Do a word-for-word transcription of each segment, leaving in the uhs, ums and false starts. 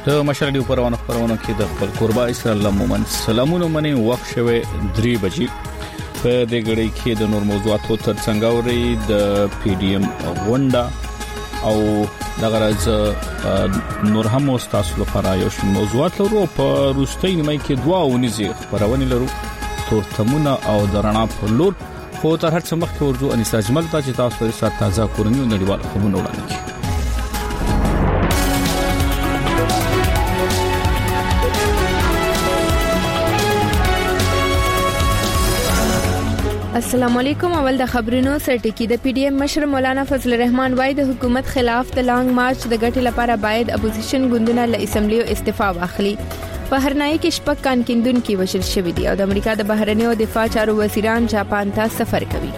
د مشال دی پروانه پروانه کې د خپل قربا اسلام مومن سلامونه منی وخت شوه درې بجې په دې غړي کې د نور موضوعاتو ترڅنګ اوري د پی ډی ام غونډه او د غرض نور هم تاسو لپاره یو شی موضوعات لرو په روستۍ نیمه کې دوا ونیزي خبرونه لرو تورتمونه او درنا په لور خو تر هر څه مخکې ورځو انیس اجمل ته چې تاسو سره تازه کورنیو نړیوال خبرونه وړاندې کړي. السلام علیکم. اول د خبرونو سرټکی د پی ډی ایم مشر مولانا فضل الرحمن وای د حکومت خلاف د لانګ مارچ د ګټې لپاره باید اپوزیشن ګوندونه له اسمبلی استعفا واخلي. په هرنای کې شپږ کان کیندون کې وشل شوې دي او د امریکا د بهرنی او دفاع چارو وزیران جاپان ته سفر کوي.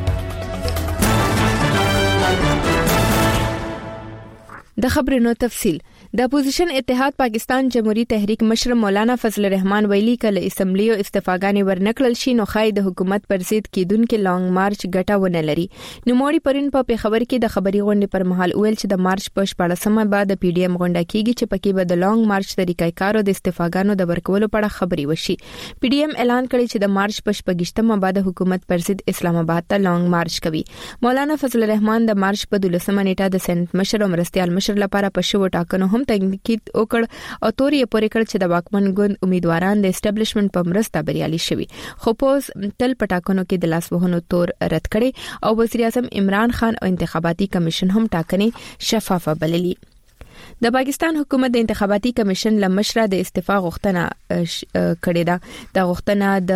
د خبرونو تفصیل. د اپوزیشن اتحاد پاکستان جمهوریت تحریک مشر مولانا فضل الرحمن ویلي کله اسمبلی او استعفاګانې ورنکړل شي نو خای د حکومت پر ضد کېدونکو لانګ مارچ ګټه ونه لري. نو موري پرین په خبر کې د خبري غونډې پر مهال ویل چې د مارچ په شپږمه بعد د پی ډی ایم غونډه کیږي چې پکې به د لانګ مارچ طریقې کارو د استعفاګانو د ورکولو په اړه خبري وشي. پی ډی ایم اعلان کړی چې د مارچ په شپږمه بعد حکومت پر ضد اسلام آباد ته لانګ مارچ کوي. مولانا فضل الرحمن د مارچ په دولسمه نیټه د سنت مشر او مرستيال مشر لپاره په شو ټاکنو هم تنقید وکړ او توري پورې کړ چې د واکمن ګوند امیدواران د اسټابلیشمنت په مرسته بریالي شوي خو پوز تل پټاکنو کې د لاسوهنو تور رد کړي او وزیر اعظم عمران خان او انتخاباتي کمیشن هم ټاکنې شفافه بللي. د پاکستان حکومت د انتخاباتي کمیشن لمشره د استعفا غوښتنه کړې ده. د غوښتنه د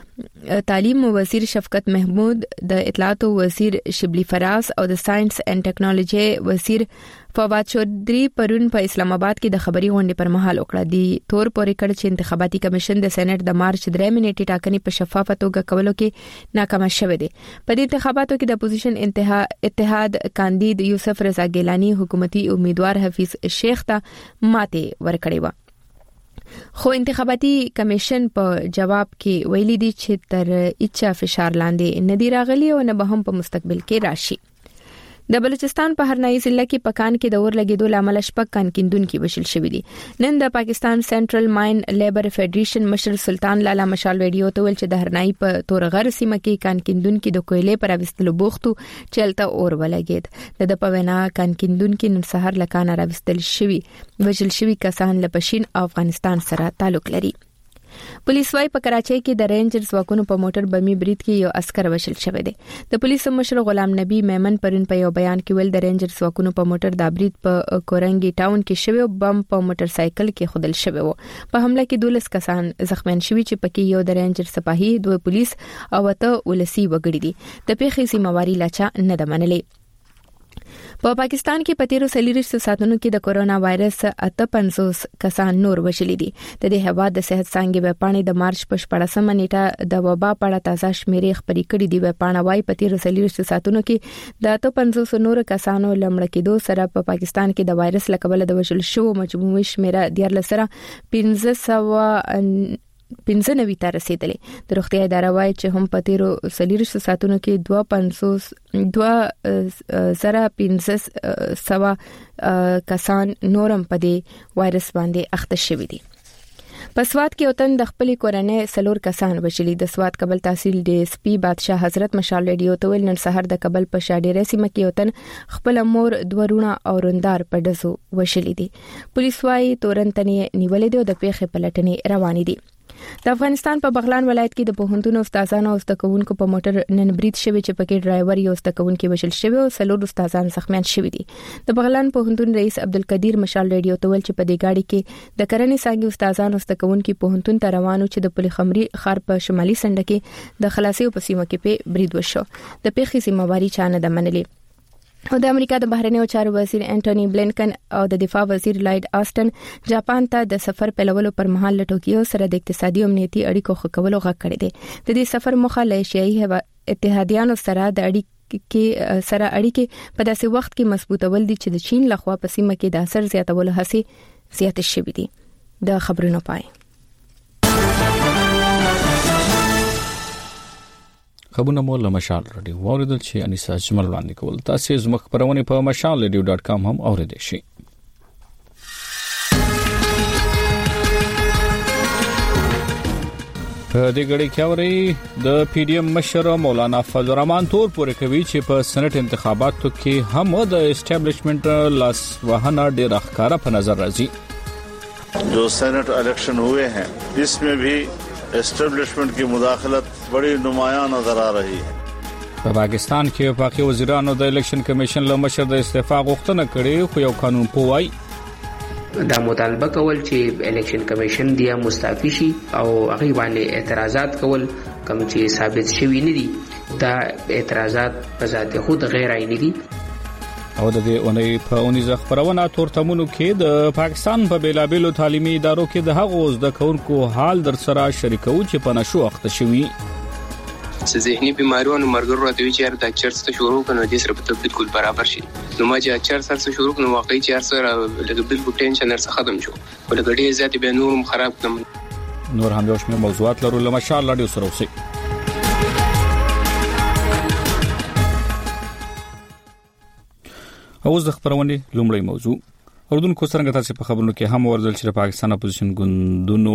تعلیم وزیر شفقت محمود، د اطلاعات وزیر شبلی فراز او د ساينس اینڈ ټیکنالوژي وزیر فواد چودھری پرون په اسلام آباد کې د خبري غونډې پر مهال وکړه. دی تور پورې کړ چې انتخاباتي کمیشن د سېنات د مارچ درې منېټې ټاکنې په شفافه توګه کولو کې ناکام شوه دی. په دې انتخاباتو کې د اپوزیشن اتحاد کاندید یوسف رضا ګیلانی حکومتي امیدوار حفیظ شیخ ته ماته ورکړې و. خو انتخاباتي کمیشن په جواب کې ویلي دي چې تر اچا فشار لاندې نه دی راغلی او نه به هم په مستقبل کې راشي. د بلوچستان په هرنای ضلع کې پکان کې د اور لګیدو لامل شپږ کان کیندون کې وشل شوې دي. نن د پاکستان سنټرل ماین لیبر فدریشن مشر سلطان لالا مشال ویډیو ته ول چې د هرنای په تورغر سیمه کې کان کیندون کې د کویلې پر اوستلو بوختو چلته اور ولګید. د په وینا کان کیندون کې نن سحر لکان راوستل شوی وجل شوی کسان لپشین افغانستان سره تعلق لري. پولیس وايي په کراچۍ کې د رینجرز واکونو په موټر بمي برید کې یو عسكر وشل شوی دی. د پولیس مشر غلام نبی میمن پرون په یو بیان کې ویل د رینجرز واکونو په موټر د برید په کورنګي ټاون کې شوی بم په موټر سایکل کې خودل شوی وو. په حمله کې دولس کسان زخمیان شوي چې پکې یو د رینجر سپاهي، دوه پولیس او ته ولسی وګړي دي. د پیښې سیمواري لاچا نه د منلې. په پا پاکستان کې په تیرو سلیریشتو ساتونو کې د کورونا وایرس اته پنځوس کسان نور وشلي دي. د دې هواد د صحت څنګه په پاڼې د مارچ په شپږمه نیټه د وبا په اړه تازه شمیرې خبرې کړې دي. په پاڼه وايي په تیرو سلیریشتو ساتونو کې د اته پنځوس نور کسانو لمړ کېدو سره په پا پاکستان کې د وایرس لکبل د وشل شو مجموعي شمیره دیارلس سره پنځه سوه پنځه نوي ته رسیدلې. د روغتیا اداره وايي چې هم په تیرو سلیریشتو ساتونو کې دوه پنځوس دوه زره پنځه سوه کسان نورم په دې وایرس باندې اخته شوي دي. په سواد کې وطن د خپل کورنۍ سلور کسان وشلي. د سواد کابل تحصیل ډي اس پی بادشاه حضرت مشال ریډیو ته ویل نن سحر د کابل په شاډيره سیمه کې وطن خپل مور دورونه او روندار په دزو وشلي دي. پولیس وايي تورنتنې نیولې دي او د پیښې پلټنې روانې دي. د افغانستان په بغلان ولایت کې د پوهنتون استادانو او استکونکو په موټر نن برید شوی چې پکې ډرایور یو استکونکو وشل شوی او څلور استادان زخمیان شوی دي. د بغلان پوهنتون رئیس عبدالقدیر مشال ریډیو ته ویل چې په دې گاډي کې د کرنې څنګه استادانو استکونکو پوهنتون ته روانو چې د پلخمري خار په شمالي سند کې د خلاصي په سیمه کې په برید وشو. د پیښې سیمواري چانه د منلې. او د امریکا د بهرنی چارو وزیر انټونی بلینکن او د دفاع وزیر لایډ آستن جاپان ته د سفر پلوولو پر مهال له ټوکیو سره د اقتصادي او امنیتي اړیکو ښه کولو غږ کړی دی. د دې سفر موخه له ایشیایي اتحادیانو سره د اړیکې سره اړیکې په داسې وخت کې مضبوطول دي چې د چین لخوا په سیمه کې د اثر زیاتولو هڅې زیاتې شوې دي. د خبرونو پای خبرونه مول مشال رادیو اوریدل چې انیسا اجمل وړاندې کول. تاسو زموږ خبرونه په مشال رادیو ډاټ کام هم اوریدئ شئ. په دې غړي کې اوري د پی ډی ایم مشر مولانا فضل الرحمن تور پورې کوي چې په سېنات انتخاباتو کې هم د اسټابلیشمنت لاس وهنه ډېر ښکارا په نظر راځي. जो senate election हुए हैं इसमें भी एस्टेब्लिशमेंट की मुदाखलत बड़ी नुमायां नजर आ रही है. په پاکستان کې وفاقي وزیرانو د الیکشن کمیشن له مشر د استعفا غوښتنه کړې خو یو قانون پوای دا مطالبه کول چې الیکشن کمیشن دی مستعفي شي او هغه باندې اعتراضات کول کوم چې ثابت شوی نه دي دا اعتراضات په ذات خود غیر عیني دي. او د دې اونۍ په اونیزه خبرونه تورتمونو کې د پاکستان په بیلابیلو تعلیمي ادارو کې د هغو زده کوونکو حال در سره شریکو چې په نشو اخته شوي. څه ذهني بیماریونو مرګرو راته وی چې د چرس ته شروع کنه د سره په تبدیل کول برابر شي. نو ما چې چرس سره شروع کنه واقعي چې سره لکه بالکل ټینشن سره ختم شو. ولکه ډیر زیات به نورم خراب کړم. نور هم یو شمېر موضوعات لرو له ماشاء الله ډیر سره اوسئ. اوس د خبرونه لومړی موضوع اردن کو څنګه تاسو په خبرونو کې هم ورزل چې پاکستان اپوزیشن ګوندونو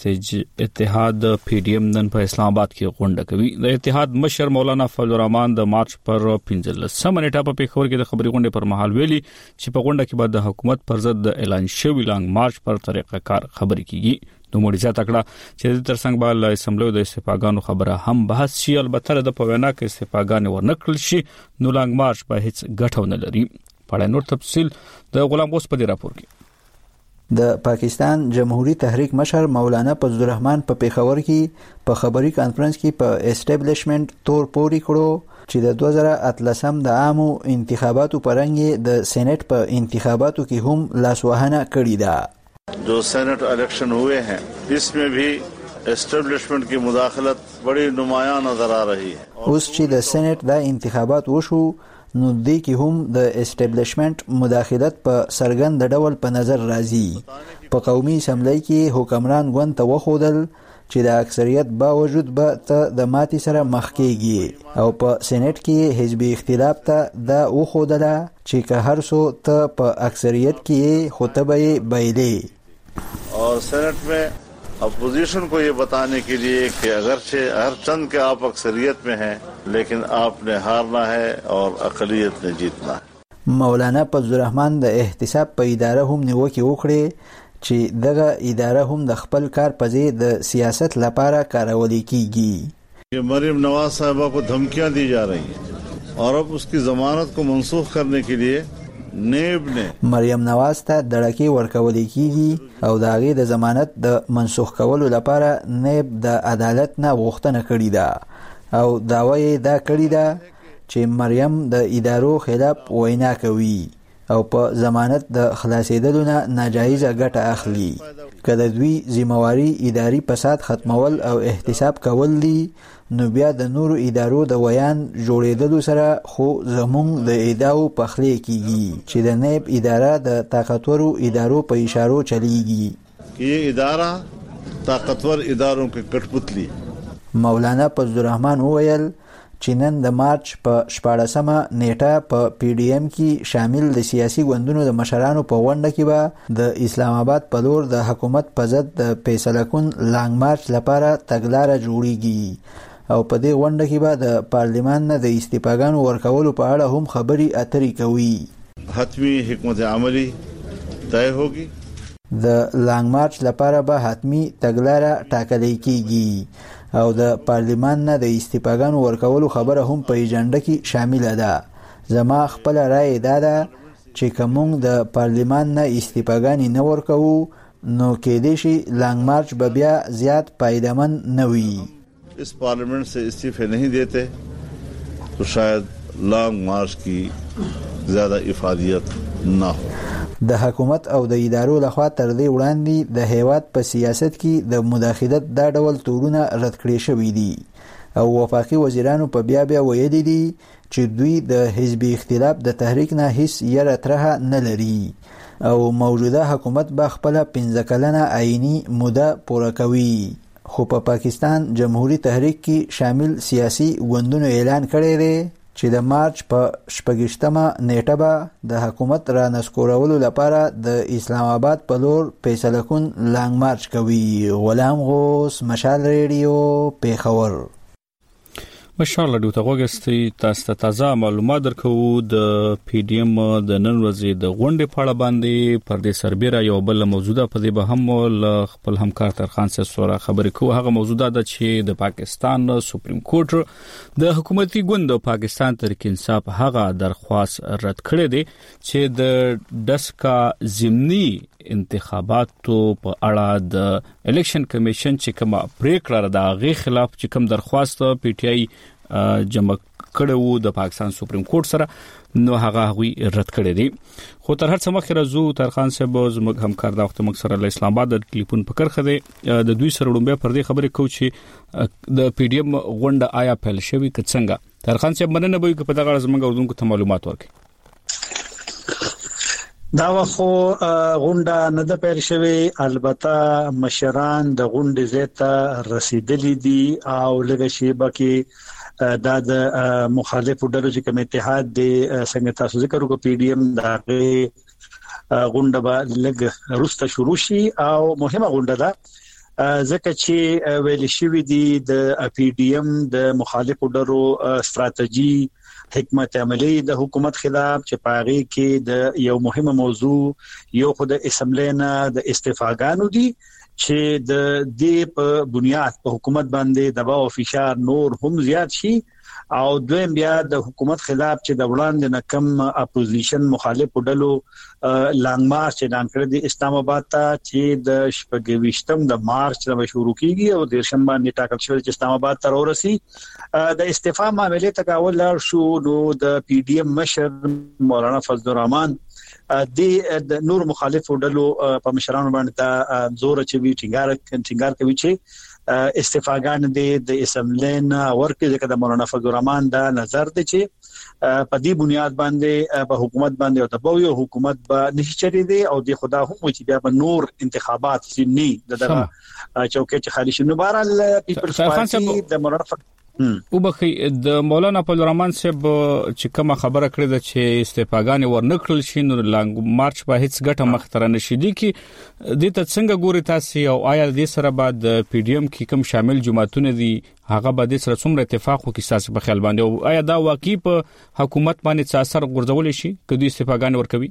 اتحاد پی ډی ایم نن په اسلام آباد کې غونډه کوي. د اتحاد مشر مولانا فضل الرحمن د مارچ پر پنځلسمه نیټه په پیښور کې د خبري غونډې پر مهال ویلي چې په غونډه کې بعد د حکومت پر ضد د اعلان شوی لانګ مارچ پر طریقه کار خبري کیږي. نو مړي ځا تکړه چې د ترڅنګ بل اسمبلی د استفاګانو خبره هم بحث شي. البته د پوینا کې استفاګان ورنکړل شي نو لانګ مارچ په هیڅ ګټه نه لري. په نور تفصيل د غلام غوث په راپور کې د پاکستان جمهوریت تحریک مشر مولانا فضل الرحمن په پیښور کې په خبري کانفرنس کې په اسټابلیشمنت تور پوري کړو چې د دوه زره اتلسم د عامو انتخاباتو پرنګ د سېنات په انتخاباتو کې هم لاسوهنه کړې ده. जो सेनेट इलेक्शन हुए हैं इसमें भी एस्टेब्लिशमेंट की मुदाखलत बड़ी नुमायां नजर आ रही है. اوس چې د سېنات د انتخابات وشو نو دې کې هم د اسټابلیشمنت مداخلت په سرګند ډول په نظر راځي. په قومي اسمبلی کې حکمران ګوند ته وخودل چې د اکثریت باوجود به ته د ماتي سره مخ کېږي او په سېنات کې حزبي اختلاف ته دا وخودله چې که هر څو ته په اکثریت کې خطبه بایلې. और सेनेट में अपोजिशन को ये बताने के लिए कि अगरचे हर चंद के आप अक्सरियत में हैं लेकिन आपने हारना है और अक़लियत ने जीतना है. مولانا فضل الرحمن د احتساب په اداره هم نیوکه وکړه چې دغه اداره هم د خپل کار په ځای د سیاست لپاره کارول کیږي. कि मरियम नवाज साहिबा को धमकियां दी जा रही हैं और अब उसकी जमानत को मंसूख करने के लिए نیب نه مریم نواز ته دړکی ورکول کیږي او د هغه د ضمانت د منسوخ کولو لپاره نیب د عدالت نه غوښتنه کړې ده او داوی دا کړی ده چې مریم د ادارو خلاف وینا کوي او په ضمانت د خلاصېدلو نه ناجایز ګټه اخلي. کله دوی ذمہواری اداري فساد ختمول او احتساب کول دي نو بیا د نورو ادارو د ویان جوړېدلو سره خو زمونږ د ادعاو پخلی کیږي چې د نیب اداره د طاقتورو ادارو په اشارو چلیږي. یہ اداره طاقتور اداروں کې کټپتلی. مولانا فضل الرحمن وویل چې نن د مارچ په شپاړسمه نیټه په پی ډی ایم کې شامل د سیاسي ګوندونو د مشرانو په غونډه کې به د اسلام آباد په لور د حکومت په ضد د فیصله کن لانګ مارچ لپاره تګلاره جوړیږي او په دې غونډه کې به د پارلیمان نه د استفاګانو ورکولو په اړه هم خبري اترې کوي. حتمی حکمت عملی طے ہوگی. د لانګ مارچ لپاره به حتمی تګلاره ټاکل کیږي او د پارلیمان نه د استفاګانو ورکولو خبره هم په ایجنډا کې شامل ده. زما خپل رائے دا ده چې کوم د پارلیمان نه استفاګانی نه ورکوو نو کې دې شي لانګ مارچ به بیا زیات پایدمن نه وي. इस पार्लियामेंट से इस्तीफे नहीं देते तो शायद लॉन्ग मार्च की ज्यादा इफादियत ना हो. د حکومت او د ادارو لخوا تر دې وړاندې د هیواد په سیاست کې د مداخلت دا ډول تورونه رد کړي شوي دي او وفاقي وزیرانو په بیا بیا ویلي دي چې دوی د حزبي اختلاف د تحریک نه هیڅ یره ترها نه لري او موجوده حکومت به خپل پنځه کلنه عیني موده پوره کوي. خو په پا پاکستان جمهوریت تحریک کې شامل سیاسي ګوندونو اعلان کړی دی چې د مارچ په شپږشتمه نیټه به د حکومت را نسکورولو لپاره د اسلام آباد په لور فیصله کن لانګ مارچ کوي. غلام غوث، مشال ریډیو، پیښور. مشال ډیو ته وګستي تاسو ته تازه معلومات درکو. د پی ډی ایم د نن ورځې د غونډې په اړه باندې پر دې سربېره یو بل موضوع په دې به هم ل خپل همکار ترخان سره خبرې کوو. هغه موضوع ده چې د پاکستان سپریم کورټ د حکومتي ګوند پاکستان تحریک انصاف هغه درخواست رد کړی دی چې د دسکا ضمني انتخاباتو په اړه د الیکشن کمیشن چې کومه پریکړه ده هغه خلاف چې کوم درخواست پی ټی آی جمع کړو د پاکستان سپریم کورټ سره نو هغه غوي رد کړی دی. خو تر هر څه مخکې راځو ترخان صاحب زموږ همکار دا وخت موږ سره له اسلام آباد د ټلیفون په کرخه دی د دوی سره وړاندې پر دې خبرې کوو چې د پی ډی ایم غونډه آیا پیل شوی که څنګه. ترخان صاحب مننه به په دغه زموږ اردوونکو ته معلومات ورکړي. دا وخو غونډه نه ده پیل شوی، البته مشران د غونډې زیاته رسیدلی دي او لږ شی بکی دا د مخالفو ډلو چې کوم اتحاد دی څنګه تاسو ذکر وکړو پی ډی ایم دا غونډه به لږ روسته شروع شي او مهمه غونډه ده ځکه چې ویل شوی دی د پی ډی ایم د مخالفو ډلو ستراتیژي حکمت عملی د حکومت خلاف چې پاغي کې د یو مهمه موضوع یو خود اسمبلینا د استعفاګانو دي چې د دې په بنیاد په حکومت باندې دباو او فشار نور هم زیات شي او دویم بیا د حکومت خلاف چې د وړاندې نه کم اپوزیشن مخالف ډلو لانګ مارچ اعلان کړی دی اسلام آباد ته چې د شپږویشتم د مارچ نه شروع کیږي او د شنبه باندې ټاکل شوی چې اسلام آباد ته ورسي. د استعفا معاملې تکاول لار شو نو د پی ډی ایم مشر مولانا فضل الرحمن د نور مخالفو ډلو په مشرانو باندې زور چوي ټینګار ټینګار کوي چې استعفاګان د اسمبلین ورکه ځکه د مولانا فضل الرحمن دا نظر دی چې په دې بنیاد باندې په حکومت باندې او تبوی حکومت به نشي چری دی او د خدا هم چې بیا په نور انتخابات سنی دغه چوکې چې خالي شنو بهرال پیپلز پارټي د مولانا او بخي د مولانا فضل الرحمن صاحب چې کومه خبره کړې ده چې استعفاګان ورنکړل شي نو لانګ مارچ په هیڅ ګټه مخ تر نه شي دي کې د ته څنګه ګوري تاسو او آیا د سره بعد پی ډی ایم کې کوم شامل جماعتونه دي هغه به د سره څومره اتفاق وکړي تاسو په خیال باندې او آیا دا واقعي په حکومت باندې څه اثر غورځول شي کدي استعفاګان ورکوي؟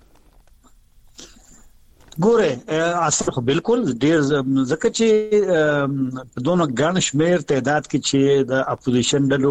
ګوره اصل خو بالکل ډیر ځکه چې دونو ګڼ شمیر تعداد کې چې د اپوزیشن ډلو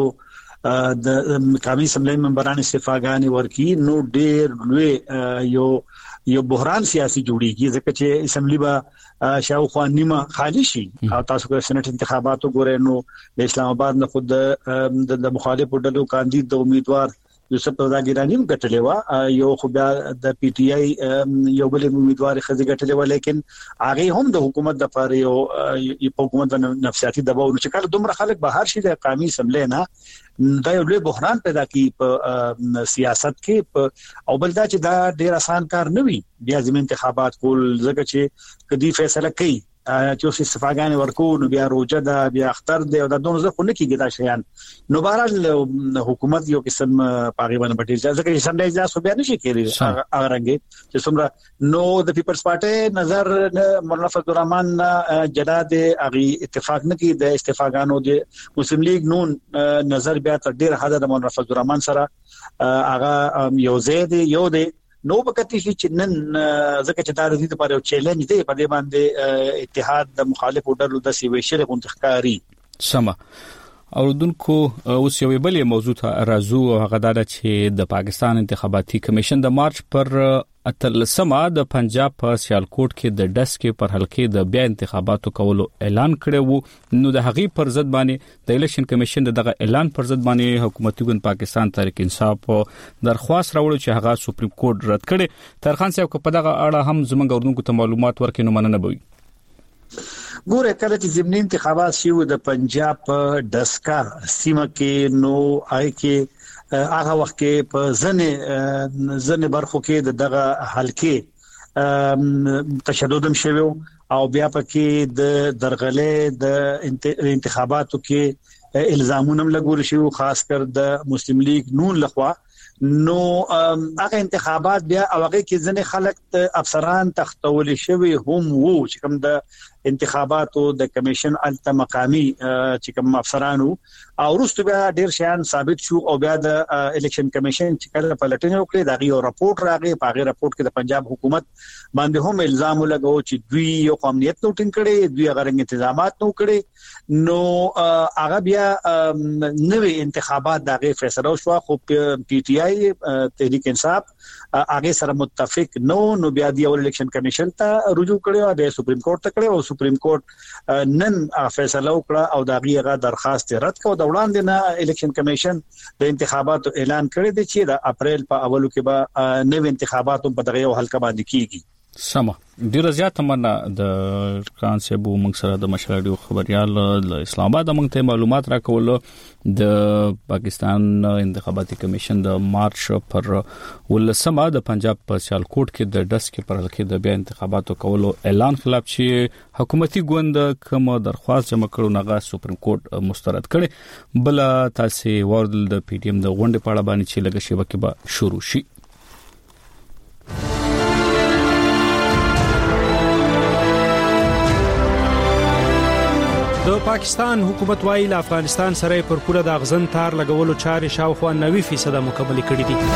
د مقامی اسمبلی ممبران استعفاګان ورکی نو ډیر لوی یو یو بحران سیاسي جوړیږي ځکه چې اسمبلی با شاوخوا نیمه خالی شي او تاسو کو سېنات انتخاباتو ګوره نو د اسلام آباد نه خود د مخالفو ډلو کاندید د امیدوار یوسف رضاګرانی هم ګټلې و یو خو بیا د پی ټی آی یو بل امیدوار خزي ګټلې و لیکن هغه هم د حکومت د لپاره یو په حکومت د نفسیاتي دباو چې کله دومره خلک بهر شي د قومي اسمبلی نه دا یو لوی بحران پیدا کی په سیاست کې او بل دا چې دا ډیر آسان کار نه وي بیا زموږ انتخابات کول ځکه چې کدي فیصله کوي چې استفاګان ورکو نو بیا روجه دا بیا اختر دی او دا دوه ځکه نه کیږي دا شیان نو بهرال حکومت یو قسم پاغي باندې پټی ځکه چې سم دی ځا بیا نشي کېږي هغه رنګ چې څومره نو د پیپلز پارټي نظر مولانا فضل الرحمن جداد اغي اتفاق نه کی د استفاګانو د مسلم لیگ نون نظر بیا تر ډیر حد د مولانا فضل الرحمن سره هغه یو زید یو دی نو بکتی چې نن ځکه چې دا د دې لپاره یو چیلنج دی په دې باندې اتحاد د مخالفو ډلو د سیویشل غونډخکاری سما اوردونکو اوس یو بل موضوع ته راځو هغه دا چې د پاکستان انتخاباتي کمیشن د مارچ پر اتلسمه د پنجاب په سیالکوټ کې د ډسکې پر حلقې د بیا انتخاباتو کولو اعلان کړی وو نو د هغې پر ضد باندې د الیکشن کمیشن دغه اعلان پر ضد باندې حکومتي ګوند پاکستان تحریک انصاف درخواست راوړ چې هغه سپریم کورټ رد کړي. ترخان صاحب په دغه اړه هم زموږ اوردونکو ته معلومات ورکړي نو مننه به ګوره کله چې ضمني انتخابات شیو د پنجاب په ډسکا سیمه کې نو آی کې هغه وخت کې په ځنې ځنې برخو کې دغه حلقې تشدد هم شوی او بیا پکې د درغلې د انتخاباتو کې الزامونه لګول شي خاص کر د مسلم لیگ نون لخوا نو هغه انتخابات بیا هغه کې ځنې خلک افسران تختول شوی هم وو چې کوم د انتخاباتو د کمیشن الته مقامی چې کوم افسرانو او وروسته بیا ډیر شیان ثابت شو او بیا د الیکشن کمیشن چې کله پلټنه وکړي دا یو راپورټ راغی په هغه راپورټ کې د پنجاب حکومت باندې هم الزام لګاو چې دوی یو قومیت نو ټینګ کړي دوی هغه رنګ انتظامات نو کړي نو هغه بیا نوې انتخابات دغه فیصله شو خو پی ټی آی تحریک انصاف هغه سره متفق نو نو بیا د الیکشن کمیشن ته رجوع کړي او د سپریم کورټ ته کړي او سپریم کورټ نن فیصله وکړه او دا غیغه درخواست رد کړه د وړاندې نه الیکشن کمیشن د انتخاباتو اعلان کړی دی چې د اپریل په اولو کې به نوې انتخاباتو په دغه یو حلقه باندې کیږي سم ډیر زیات مننه د خان صاحب موږ سره د مشرډیو خبريال د اسلام آباد موږ ته معلومات راکول د پاکستان انتخاباتي کمیشن د مارچ پر ولسمه د پنجاب په سیالکوټ کې د دس کې پر حلقې د بیا انتخاباتو کولو اعلان خلاف چې حکومتي ګوند کوم درخواست جمع کړو نغه سپریم کورټ مسترد کړي بل تاسو ورل د پی ټی ایم د غونډې په اړه باندې چې لږ شی وکي به شروع شي د پاکستان حکومت وايي له افغانستان سره پر پوره د اغزن تار لګولو چارې شاوخوا نوي فیصد مکمل کړي دي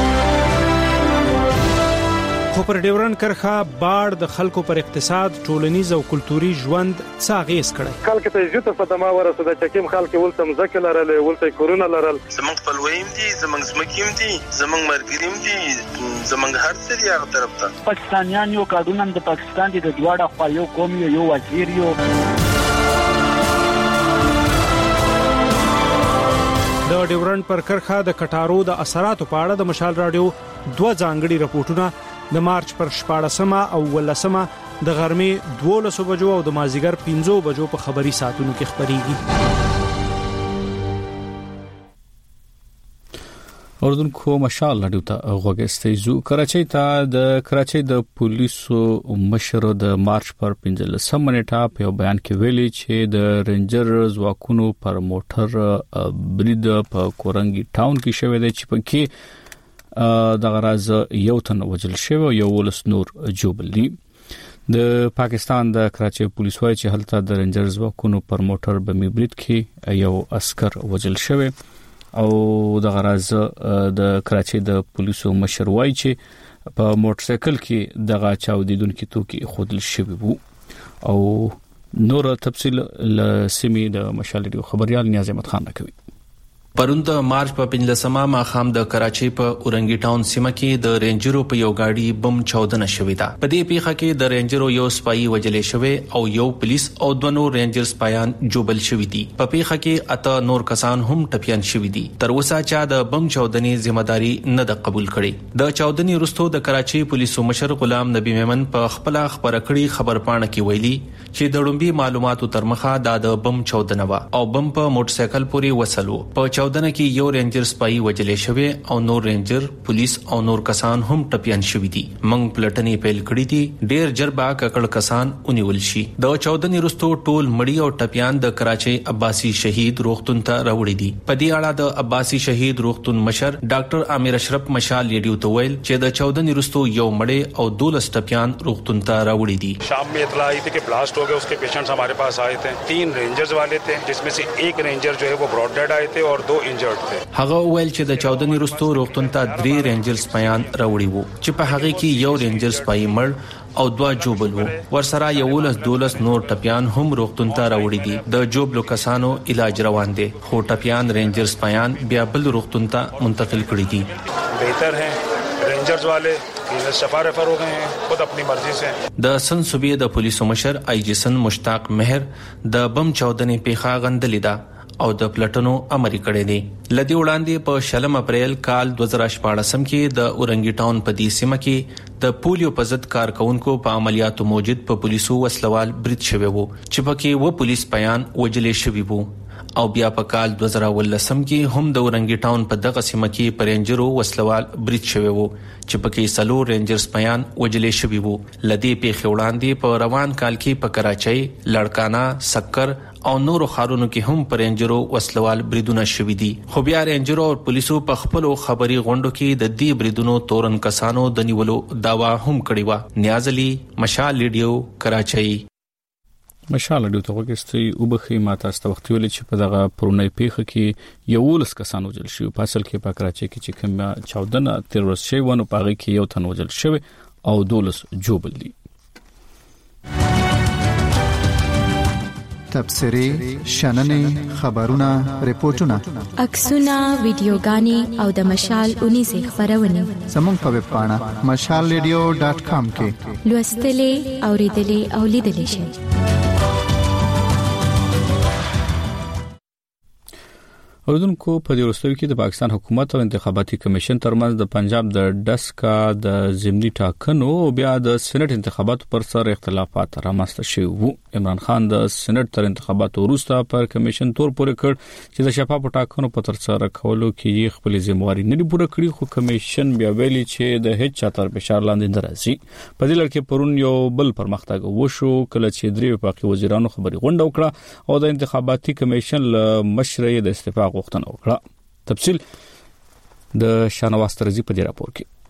خو پر ډیورن کرخه باړ د خلکو پر اقتصاد ټولنیز او کلتوري ژوند څاغیس کړي خلک ته عزت صدمه ورسوده چې کوم خلک ولته مزکه لرل ولته کورونا لرل زمنګ خپلویم دي زمنګ زمکیم دي زمنګ مرګریم دي زمنګ هر څه دی هغه طرف ته پاکستانیان یو قانون د پاکستان د دواړه خوا یو قوم یو وزیر یو د ډیورن پر کرخه د کټارو د اثراتو په اړه د مشال رادیو دوه ځانګړي راپورټونه د مارچ پر شپاړسمه او ولسمه د غرمې دولس بجو او د مازیګر پنځه بجو په خبري ساعتونو کې خبريږي اردن کو مشال رادیو ته غوګستې زو کراچۍ ته د کراچۍ د پولیسو مشر د مارچ پر پنځلسمه نیټه په بیان کې ویلي چې د رینجر ځواکونو پر موټر برید په کورنګي ټاون کې شوې ده چې په کې د غراز یو تن وجل شوی یو ولس نور جوبلی د پاکستان د کراچۍ پولیس وايي چې هلته د رینجر ځواکونو پر موټر بمي برید کې یو عسكر وجل شوی او د غراز د کراچۍ د پولیسو مشر وايي چې په موټر سایکل کې دغه چاودیدونکو توکي خودل شوی وو او نور تفصیل لسمی د مشالډیو خبريال نیاز احمد خان راکوي پروند مارچ په پنځلسمه ماخام د کراچۍ په اورنګي ټاون سیمه کې د رینجرو په یو گاډي بم چاودنه شوې ده په دې پیښه کې د رینجرو یو سپایي وجلې شوی او یو پولیس او دوه نور رینجر سپایان جوبل شوی دي په پیښه کې اته نور کسان هم ټپيان شوی دي تر اوسه چا د بم چاودنې ذمہداري نه د قبول کړي د چاودنې وروسته د کراچۍ پولیسو مشر غلام نبی میمن په خپل خبره کړي خبر پاڼه کې ویلي چې د ډومبي معلوماتو تر مخه د بم چاودنه وا او بم په موټر سایکل پورې وسلو په چاودنه کې یو رینجر سپایي وجلې شوی او نور رینجر پولیس او نور کسان هم ټپيان شوی دي منګ پلټنې پیل کړې دي ډېر جربا ککړ کسان اونیول شي د چاودنې وروسته ټول مړی او ټپيان د کراچۍ عباسي شهید روغتون ته راوړي دي په دې اړه د عباسي شهید روغتون مشر ډاکټر امیر اشرف مشال ریډیو ته ویل چې د چاودنې وروسته یو مړی او دولس ټپيان روغتون ته راوړي دي شام में इतला आई थी कि ब्लास्ट हो गया उसके पेशेंट्स हमारे पास आए थे तीन रेंजर्स वाले थे जिसमें से एक रेंजर जो है वो ब्रॉड डेड आए थे और दो injured هغه ویل چې د چاودنې وروسته روغتون ته درې رینجر سپایان راوړي وو چې په هغه کې یو رینجر سپای مړ او دوه جوبل وو ورسره یو لس دولس نور ټپيان هم روغتون ته راوړي دي د جوبلو کسانو علاج روان دي خو ټپيان رینجر سپایان بیا بل روغتون ته منتقل کړي دي بهتر ہے رینجرز والے شفا ریفر ہو گئے ہیں خود اپنی مرضی سے د سن صوبې د پولیسو مشر آی جی سن مشتاق مهر د بم چاودنې پیښه غندلې ده او د پلټنو امرې کړې دي لدی وړاندې په شلم اپریل کال دو هزار شپاړسم کې د اورنګي ټاون په دې سیمه کې د پولیو په ضد کارکونکو په عملیاتو موجود په پولیسو وسلوال برید شوی وو چې پکې و پولیس پیان وجلې شوی وو او بیا په کال دوه زره ولسم کې هم د ورنګي ټاون په دغه سیمه کې پرنجرو وسلوال برید شوی وو چې پکې سلو رینجرز پیان وجلې شوی وو. لدی په خوړاندې په روان کال کې په کراچۍ، لړکانا، سکر او نورو ښارونو کې هم پرنجرو وسلوال بریدونه شوي دي. خو بیا رینجرو او پولیسو په خپل خبري غونډو کې د دې بریدونو تورن کسانو د نیولو داوا هم کړی و. نیاز علي، مشال ریډیو، کراچۍ. مشال ریډیو ته وګورئ او بخي ماته است وخت ویل چې په دغه پرونی پیخه کې یو ولس کسانو جل شو په اصل کې په کراچۍ کې چې کوم چودنه تیروس شوی ونه پاغي کې یو تن وجل شوی او دولس جوبل دي. تبصري، شننې، خبرونه، ریپورتونه، عکسونه، ویډیوګانې او د مشال اونیزه خبرونه زموږ په ویب پاڼه مشال ریډیو ډاټ کام کې لوستلې، اوریدلې او لیدلې شئ. اوردونکو په دې وروستیو کې د پاکستان حکومت او انتخاباتي کمیشن ترمنځ د پنجاب د ډسکا د ضمني ټاکنو او بیا د سېنات انتخاباتو پر سر اختلافات رامنځته شوي وو. عمران خان د سېنات تر انتخاباتو وروسته پر کمیشن تور پورې کړ چې د شفافو ټاکنو په تر سره کولو کې خپل ځمواري نه دی پوره کړی، خو کمیشن بیا ویلي چې د هیڅ چا تر فشار لاندې نه راځي. په دې لړ کې پرون یو بل پرمختګ وشو کله چې درې وفاقي وزیرانو خبري غونډه وکړه او د انتخاباتي کمیشن له مشرۍ د استعفا غوښتنه وکړه. تفصیل د شانواز ترزی په دې راپور کې.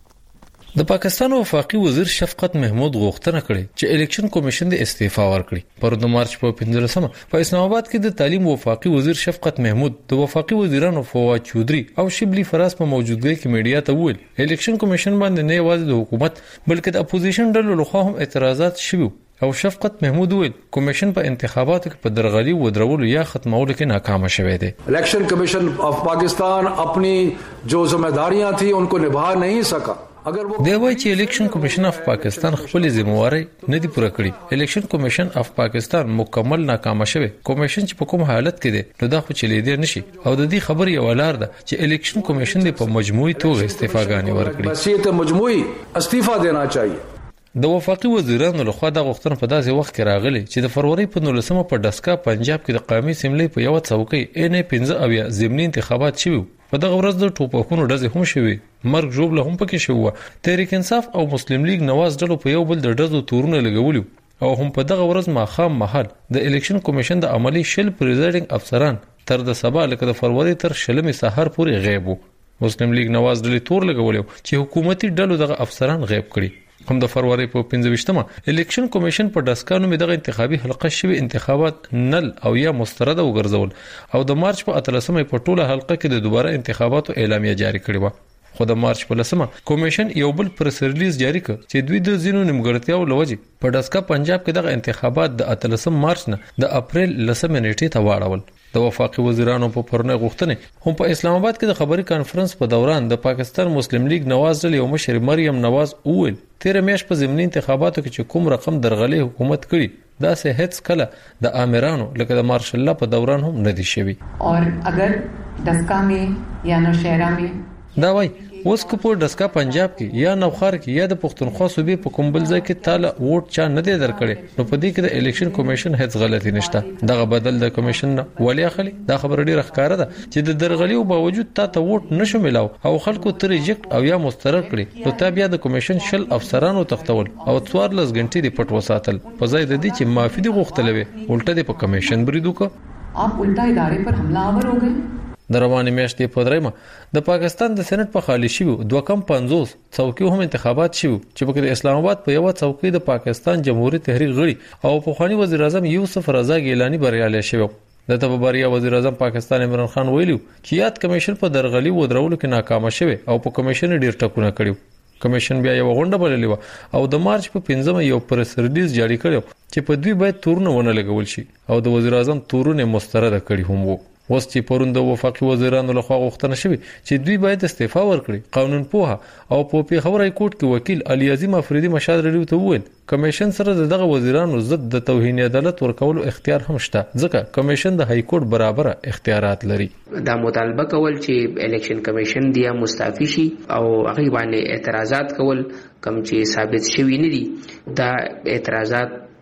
د پاکستان وفاقي وزیر شفقت محمود غوښتنه کړې چې الیکشن کمیشن د استعفا ورکړي. پر د مارچ په پنځلسمه په اسلام آباد کې د تعلیم وفاقي وزیر شفقت محمود د وفاقي وزیرانو فواد چودري او شبلی فراس په موجودګۍ کې میډیا ته وویل الیکشن کمیشن باندې نه یوازې د حکومت بلکې د اپوزیشن ډلو لخوا هم اعتراضات شوي او شفقت محمود ویل کمیشن په انتخاباتو کې په درغلي و درولو یا ختمولو کې ناکام شوه دی. Election commission of Pakistan अपनी जो जिम्मेदारियां थी उनको निभा नहीं सका. دی وایي چې الیکشن کمیشن اف پاکستان خپل ذمہواری نه دی پوره کړی. الیکشن کمیشن اف پاکستان مکمل ناکام شوه. کمیشن چې په کوم حالت کې دی نو دا خو چلی دی نشي او د دې خبرې یو لار ده چې الیکشن کمیشن دی په مجموعي توګه استعفاګانې ورکړي. بس ته مجموعي استعفا دینا چاهیے. د وفاقي وزیرانو لخوا د غوښتنې په داسې وخت کې راغلي چې د فروری په نولسمه په ډسکا پنجاب کې د قومي اسمبلی په یو څوکۍ ان پنځه اویا ضمني انتخابات شوي. په دغه ورځ د ټوپکونو ډزې هم شوي، مرګ ژوبله هم پکې شوه. تحریک انصاف او مسلم لیگ نواز ډلو په یو بل د ډزو تورونه لګولي او هم په دغه ورځ ماښام مهال د الیکشن کمیشن د عملی شل پریزایډینګ افسران تر د سبا لکه د فروری تر شلمې سحر پورې غیب وو. مسلم لیگ نواز ډلې تور لګولي چې حکومتي ډلو دغه افسران غیب کړي. هم د فروری په پنځه الیکشن کمیشن په ډسکانو می دغه انتخابي حلقه شوی انتخابات نل او یا مسترده وګرځول او د مارچ په اتلسمه په ټوله حلقه کې د دوباره انتخاباتو اعلامیه جاری کړې و. خو د مارچ په لسمه کمیشن یو بل پریس ریلیز جاری کړ چې دوی د زینو نیمګړتیاو لوجي په ډسکا پنجاب کې دغه انتخابات د اتلسم مارچ نه د اپریل لسمه نیټه ته واړول. د وفاقي وزیرانو په پرونه غوښتنې هم په اسلام آباد کې د خبري کانفرنس په دوران د پاکستان مسلم لیگ نواز ډلې او مشر مریم نواز اول تیر میاشت په ضمني انتخاباتو کې چې کوم رقم درغلي حکومت کړي دا سه هیڅ کله د امرانو لکه د مارشل الله په دوران هم نه دي شوی. اور اگر دسکا میں یا نوشهرا میں دا وای اوس کو په ډسکا پنجاب کې یا نوخار کې یا د پښتونخوا صوبې په کوم بل ځای کې تاله ووټ چا نه دی درکړي نو په دې کې د الیکشن کمیشن هیڅ غلطي نشته. دغه بدل د کمیشن نه ولی اخلي دا خبره ډیره ښکاره ده چې د درغلي او باوجود تا ته ووټ نشو ملاو او خلکو تر ریجکټ او یا مسترد کړي نو تا بیا د کمیشن شل افسرانو تختول او څوارلس غنټې دی پټ وساتل په ځای د دې چې معافي دی غوښتل وي الټه دی په کمیشن بریدو کو آپ الټا ادارې پر حمله آور ہو گئے. د روانې میاشتې په درېمه د پاکستان د سېنات په خالي شوي دوه کم پنځوس څوکۍ هم انتخابات شوي چې پکې د اسلام آباد په یو څوکۍ د پاکستان جمهوریت تحریک غړي او پخوانی وزیر اعظم یوسف رضا ګیلانی بریالي شوی. د تبه بریا وزیر اعظم پاکستان عمران خان ویلو چې یاد کمیشن په درغلي و درولو کې ناکام شوی او په کمیشن ډیر ټکونه کړیو. کمیشن بیا یو غونډه بللې و او د مارچ په پنځمه یو پریس ریلیز جاری کړو چې په دوی باید تورونه ونه لګول شي او د وزیر اعظم تورونه مسترد کړي هم وو. اوس چې پرون د وفاقي وزیرانو لخوا غوښتنه شوې چې دوی باید استعفا ورکړي. قانون پوها او په پیښور های کورټ کې وکیل علي عظیم افریدي مشال ریډیو ته وویل کمیشن سره دغه وزیرانو ضد د توهین عدالت ورکولو اختیار هم شته ځکه کمیشن د های کورټ برابر اختیارات لري. دا مطالبه کول چې الیکشن کمیشن دی مستعفي شي او هغه باندې اعتراضات کول کوم چې ثابت شوی نه دي دا اعتراضات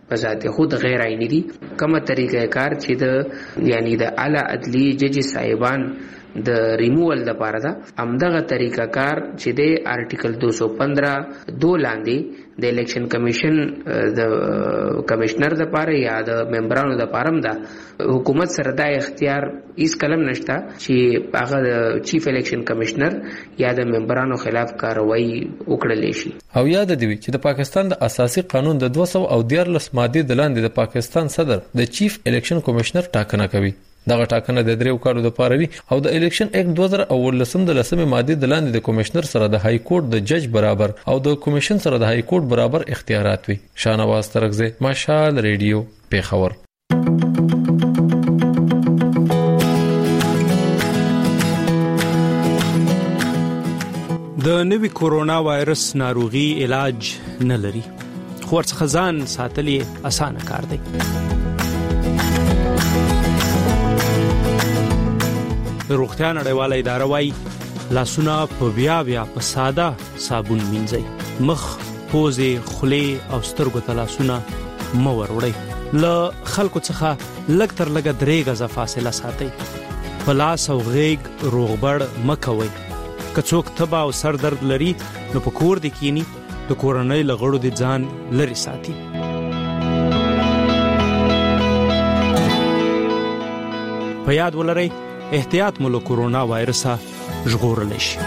په ذات خود غیر عیني دي. کومه طریقه کار چې د یعنی د اعلی عدلی جج صاحبان د ریموول لپاره ده، همدغه طریقه کار چې د آرټیکل دو سو پندرہ دو لاندې د الیکشن کمیشن د کمشنر د لپاره یا د ممبرانو د لپاره ده. حکومت سره دا اختیار هیڅ کلم نشته چې هغه د چیف الیکشن کمشنر یا د ممبرانو خلاف کاروایی وکړل شي. او یاد دی چې د پاکستان د اساسي قانون د دوه سوه او دیارلس ماده د لاندې د پاکستان صدر د چیف الیکشن کمشنر ټاکنه کوي. دغه ټاکنه د دریو کالو د پاره وی او د الیکشن اکټ دوه زره او لسم د لسمه ماده د لاندې د کمشنر سره د های کورټ د جج برابر او د کمیشن سره د های کورټ برابر اختیارات وي. شاهنواز ترغزه، مشال ریډیو، پیښور. د نوي کورونا وایرس ناروغي علاج نه لري، خو ورڅخه ځان ساتل یې اسانه کار دی. د روغتیا نړیواله اداره وايي لاسونه په بیا بیا په ساده صابون مینځئ. مخ، پوزې، خولې او سترګو ته لاسونه مه وروړئ. له خلکو څخه لږ تر لږه درې غزه فاصله ساتئ. په لاس او غېږ روغبړ مه کوئ. که څوک تبه او سر درد لري نو په کور دې کینی، د کورنۍ له غړو دې ځان لرې ساتي. په یاد ولرئ احتیاط مو له کورونا وایرسه ژغورلی شي.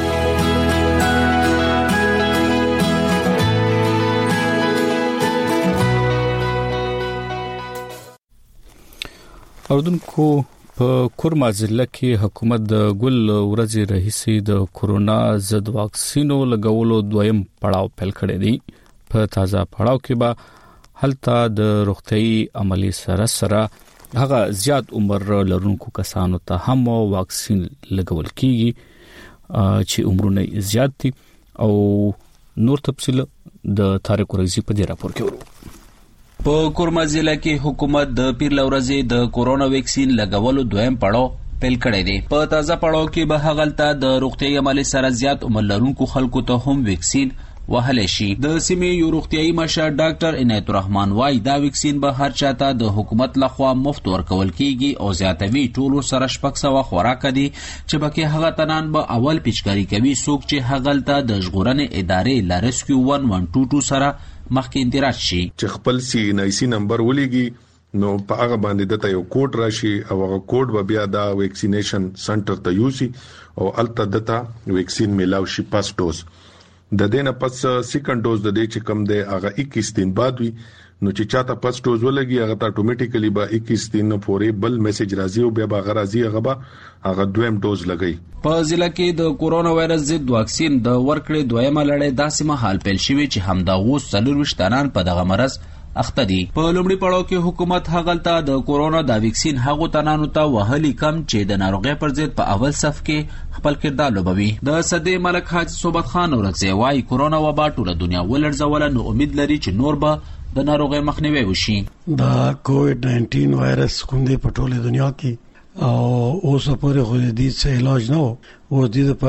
اوردونکو په کورما ضلع کې حکومت د ګل ورځې راهیسې د کورونا ضد واکسینو لګولو دویم پړاو پیل کړی دی. په تازه پړاو کې به هلته د روغتيایي عملي سره سره هغه زیات عمر لرونکو کسانو ته هم واکسین لګول کیږي چې عمرونه زیات دي. او نور تفصیل د طارق رضی په دې راپور کې ورو. په کورما ضلع کې حکومت د پیر لورځې د کورونا ویکسین لګولو دویم پړاو پیل کړی دی. په تازه پړاو کې به هغلته د روغتيایي عملي سره زیات عمر لرونکو خلکو ته هم ویکسین وهل شي. د سیمې یو روغتيایي مشر ډاکټر عنایت الرحمن وايي دا ویکسین به هر چاته د حکومت لخوا مفت ورکول کیږي او زیاتوي ټولو سره شپږ سوه خوراک دي چې بکې هغه تنان به اول پیچکاری کوي څوک چې هغلته د ژغورنې ادارې لارسکیو ون ون ټو ټو سره مخکې اندراج شي. چې خپل سی ان ای سی نمبر ولېږي نو په هغه باندې دته یو کوډ راشي او هغه کوډ به بیا دا ویکسینیشن سنټر ته یوسي او الته دته ویکسین میلاو شي پاس ډوز. د دینه پس سیکنډ ډوز د دې چې کم دی هغه اکیس دن بعد وي نو چې چاته پس ډوز ولګي هغه ته اتوماتیکلی به اکیس دن پورې بل میسج راځي او بیا به راځي هغه به هغه دویم ډوز لګي. په ضلع کې د کورونا وایرس ضد واکسین د ورکړې دویمه لړۍ داسې مهال پیل شوې چې همدا اوس څلور ویشت تنان په دغه مرض اخته دي. په لومړي پړاو کې حکومت هغلته د کورونا د ویکسین هغو تنانو ته وهلي کم چې د ناروغۍ پر ضد په اول صف کې خپل کردار لوبوي. د صدې ملک حاج صوبت خان اورکزی وايي کورونا وبا ټوله دنیا ولړزوله نو امید لري چې نور به د ناروغۍ مخنیوي وشي. دا کووډ نایزدین وایرس کوم دی په ټوله دنیا کې او اوس پورې خو دې څه علاج نه وو او دې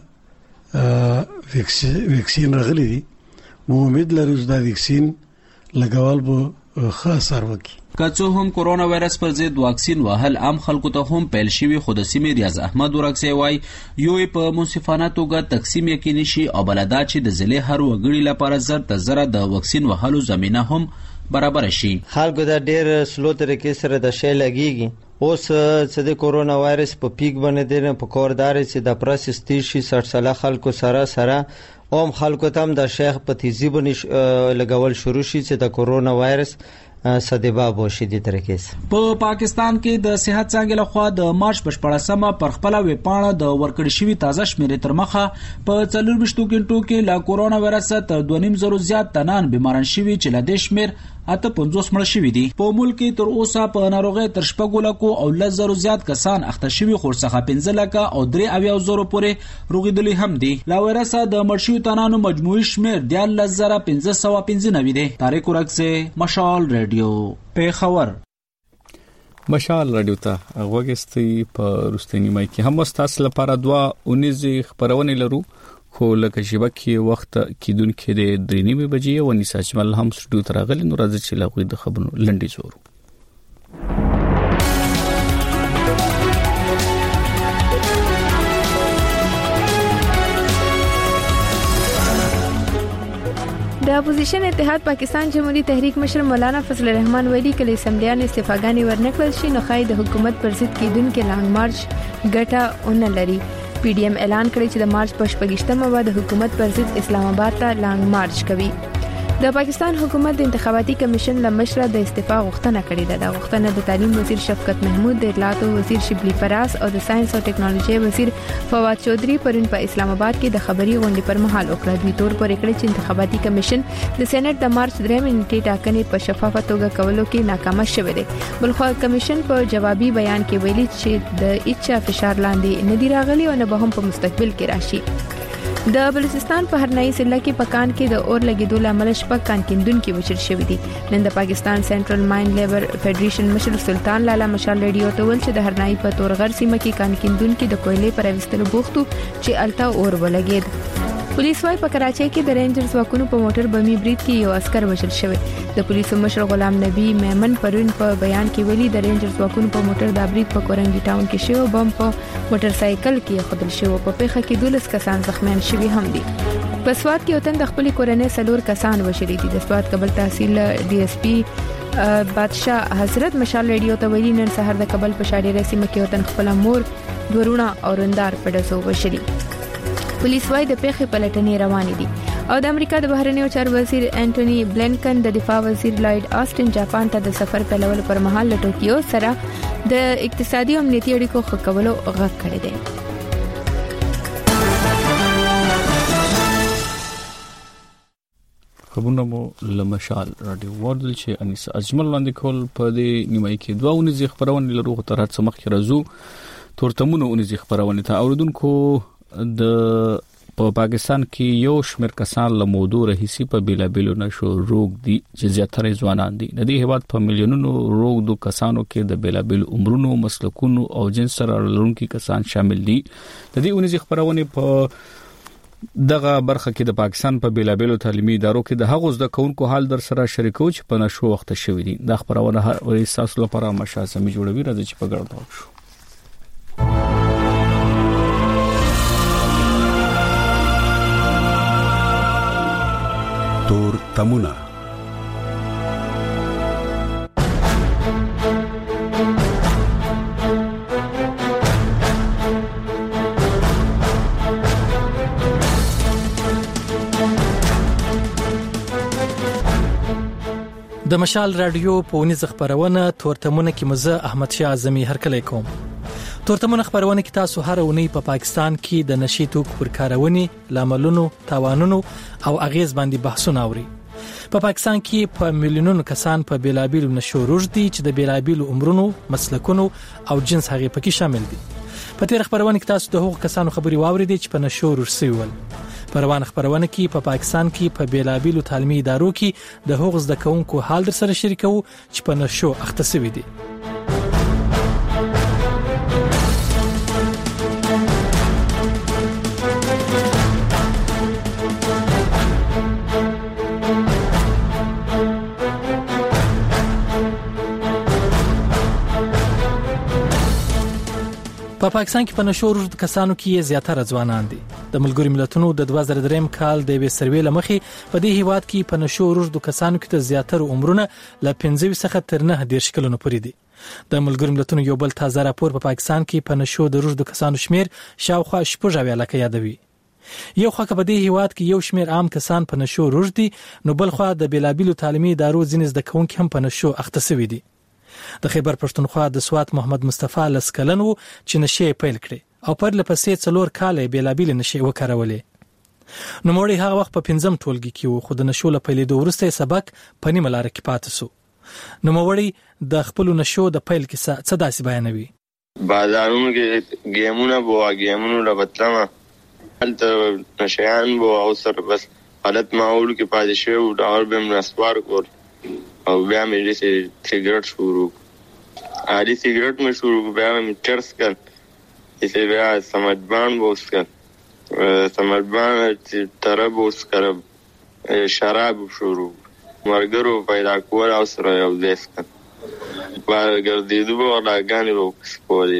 لپاره ویکسین راغلي دي. مو امید لرو چې دا ویکسین لګول به خاص وکړي. که څه هم کورونا وایرس پر ضد واکسین وهل عام خلکو ته هم پیل شوی خو د سیمې ریاض احمد ورکسي وايي یو په منصفانه توګه تقسیم یقیني شي او بلدا چې د ضلع هر وګړي لپاره زر ته زر د واکسین وهلو زمينه هم برابر شي. خلکو د ډېر سلو طریقې سره د شی لګيږي. اوس چې د کورونا وایرس په پیک باندې دی په کوردار چې د پروسس تیشي سړ سره خلکو سره سره اوم خلکو تم د شیخ په تیزی باندې لګول شروع شي چې د کورونا وایرس صدبا بوشي دي طریقې. په پاکستان کې د صحت څنګه لخوا د مارچ په شپږمه پر خپل وې پاڼه د ورکړې شوی تازه شمیرې تر مخه په څلور ویشت غنټو کې لا کورونا وایرس ته دوه نیم زرو زیات تنان بیماران شوي چې له دې شمیر اته پنځوس مړ شوي دي. په ملک کې تر اوسه په ناروغۍ تر شپږ لکو او لس زرو زیات کسان اخته شوي خو څخه پنځه لکه او درې اویا زرو پورې روغېدلي هم دي. لا وایرس د مړ شوي تنانو مجموعي شمیر دیارلس زره پنځه سوه پنځه نوي دی. طارق ورکسي، مشال ریډیو، پیښور. مشال رادیو ته غوږستي په رستنی مای کې هم تاسو لپاره دوا اونیزي خبرونه لرو اوریدونکو لکه شبکې وخت کیدون کې د درې نیمه بجې او نساء اجمل هم سټډیو ته راغلي نو راځي چې لغوي د خبرونو لنډي زورو. د اپوزیشن اتحاد پاکستان جمهوریت تحریک مشر مولانا فضل الرحمن ویلي کله اسمبلیان استفاګانی ورنکړل شي نو خای د حکومت پر ضد کیدونکو لانګ مارچ ګټه اون لري. پی ډی ایم اعلان کړی چې د مارچ په شپږشتمه به د حکومت پر ضد اسلام آباد ته لانګ مارچ کوي. د پاکستان حکومت د انتخاباتي کمیشن له مشره د استعفا غوښتنه کړې ده. د غوښتنه د تعلیم وزیر شفقت محمود، د اطلاعات وزیر شبلی فراز او د ساينس او ټیکنالوژي وزیر فواد چودھری پرون په اسلام آباد کې د خبري غونډې پر مهال وکړه. دوی تور پورې کړی چې انتخاباتي کمیشن د سېنات د مارچ درې نیټې ټاکنې په شفافه توګه کولو کې ناکام شوه دی. بلخو کمیشن په جوابي بیان کې ویلي چې د اچا فشار لاندې نه دی راغلی او نه به هم په مستقبل کې راشي. د بلوچستان په هرنايي ضلع کې پکان کې د اور لګیدو لامل شپږ کان کیندونکو وشل شوې دي. نن د پاکستان سنټرل ماین لیبر فدریشن مشر سلطان لالا مشال ریډیو ته ویل چې د هرنايي په تورغر سیمه کې کان کیندونکو د کویلې پر وستلو بوختو چې التا اور ولګید. پولیس وايي په کراچۍ کې د رینجرز واکونو په موټر بمي برید کې یو عسكر وشل شوی. د پولیسو مشر غلام نبی میمن پرون په بیان کې ویلي د رینجرز واکونو په موټر د برید په کورنګي ټاون کې شوی بم په موټر سایکل کې خودل شوی. په پیښه کې دولس کسان زخمیان شوي هم دي. په سواد کې وطن د خپل کورنۍ سلور کسان وشلي دي. د سواد کابل تحصیل ډي اس پی بادشاہ حضرت مشال ریډیو ته ویلي نن سحر د کابل په شاړې رسمه کې وطن خپل مور دورونه او رندار په دسو وشلي. پولیس وايي د پیښې پلټنې روانې دي. او د امریکا د بهرنیو چارو وزیر انټونی بلنکن د دفاع وزیر لایډ آسټن جاپان ته د سفر پیلولو پر مهال له ټوکیو سره د اقتصادي او امنیتي اړیکو ښه کولو غږ کړی دی. خبرونه مو لمشال رادیو وردل چې انیس اجمل وړاندې کول په دې نیمه کې دوه ونیزي خبرونه لرو تر څو مخکې راځو تورتمونو ونیزي خبرونه ته اوریدونکو. د په پاکستان کې یو شمېر کسان له موضوع رئیسي په بیلابیلو نشو روغ دي چې زیاتره ځوانان دي. د دې هیواد په میلیونونو روغ دو کسانو کې د بیلابیلو عمرونو، مسلکونو او جنس سره لرونکي کسان شامل دي. د دې ونیزي خبرونه په دغه برخه کې د پاکستان په بیلابیلو تعلیمي ادارو کې د هغو زده کوونکو حال در سره شریکو چې په نشو وخت شوی دي. د خبرونه هر احساس لپاره مشاسمي جوړوي راځي چې په ګرځاو شو. تور تمونه د مشال رادیو په ونیز خبرونه تورتمونه کې مزه احمد شاه اعظمي هرکلی کوم. تورتمونه خبرونه کې تاسو هر اونۍ په پا پاکستان کې د نشي توکو پر کارونې، لاملونو، تاوانونو او اغیز باندې بحثونه اوري. په پا پاکستان کې په میلیونونو کسان په بیلابیلو نشو روږدي چې د بیلابیلو عمرونو، مسلکونو او جنس هغه پکې شامل دي. په تیر خبرونه کې تاسو د هغو کسانو خبري واوریدئ چې په نشو روږدي ول. په روان خبرونه کې په پا پاکستان کې په بیلابیلو تعلیمي ادارو کې د هغو زده کوونکو حال در سره شریکو چې په نشو اخته شوي دي. په پا پاکستان کې په نشو روږدو کسانو کې زیاتره ځوانان دي. د ملګرو ملتونو د دوه زره درې کال د یوې سروې لمخې په دې هیواد کې په نشو روږدو کسانو کې د زیاتره عمرونه له پنځه څخه تر نه دېرش کلونو پورې دي. د ملګرو ملتونو یو بل تازه راپور په پا پاکستان کې په نشو د روږدو کسانو شمیر شاوخوا شپږ اویا لکه یادوي. یو خو په دې هیواد کې یو شمیر عام کسان په نشو روږدي، نو بل خو د بیلابیلو تعلیمي ادارو ځینې زده کوونکي هم په نشو اخته شوي دي. د خیبر پښتونخوا د سوات محمد مصطفی لسکلن وو چې نشې پیل کړې او پر لپسې څلور کال بیلابیل نشې وکړولې. نو موري هغه وخت په پنځم ټولګي کې وو، خو د نشو له پیلېدو وروسته سبق په نیمه لار کې پاتې شو. نو موري د خپل نشو د پیل کې څه داسې بیانوي. بازارونو کې گیمونه بو گیمونو لا بتلمه هلته نشيان بو او سر بس حالت معقول کې پاتې شو او بهم نسوار کول او بیا مې سیګریټ شروع عادي سیګریټ مې شروع بیا مې چرس کړ چې بیا سمجبان بوس کړ سمربان چې طرب اوس کرب شراب شروع مرګرو پیدا کول او سره یو دیس کړ په ګرځېدو به ولاګانې روکس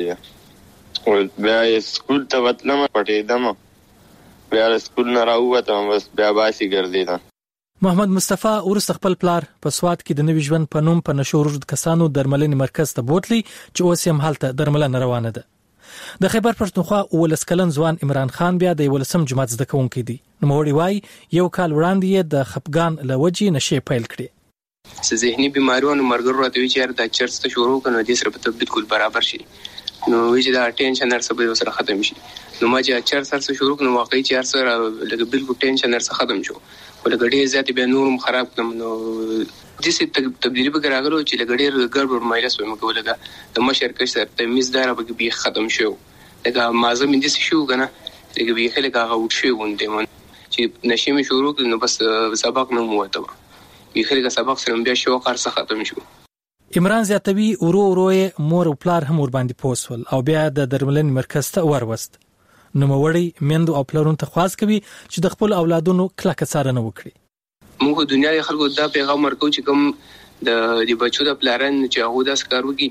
کولې بیا یې سکول ته وتلم پټېدم بیا سکول نه راووتم بس بیا باسي ګرځېدم. محمد مصطفی ورسته خپل پلار په سوات کې د نوي ژوند په نوم په نشو روږد کسانو درملنې مرکز ته بوتلی چې اوس هم هلته درملنه روانه ده. د خیبر پښتونخوا ولس کلن ځوان عمران خان بیا د ولسم جماعت زده کوونکی دی. نوموړی وایي یو کال وړاندې یې د خپګان له وجې نشې پیل کړې. څه ذهني بیماریونو مرګرو راته وی چې دا چرس ته شروع کړو دې سره په بالکل برابر شي نو وی چې دا ټینشن سره به سره ختم شي. نو ما چې چرس سره شروع کړو واقعي چې هر سره لکه بالکل ټینشن سره ختم شو ولګړې زیاتې به نورم خراب کړم. نو د څه تبدیلی به راغلو چې لګړې ګډوډ مایلس ومه کولګه د مشر کې سره ته میزدار به به ختم شو لکه مازه مې دې شو کنه لکه به خلک هغه وټ شو غونډه مون چې نشې مې شروع کړ نو بس سبق نه مو وته به خلک سبق سره بیا شو قرصه ختم شو. عمران زیاتوی ورو ورو مور او پلار هم ور باندې پوسول او بیا د درملنې مرکز ته وروست. نو موړی مندو او پلارون ته خواست کوي چې د خپل اولادونو کلکه څارنه وکړي. موږ دنیا د خلکو دا پیغام ورکو چې کوم د د بچو د پلارن چې هغه د اسکار وکي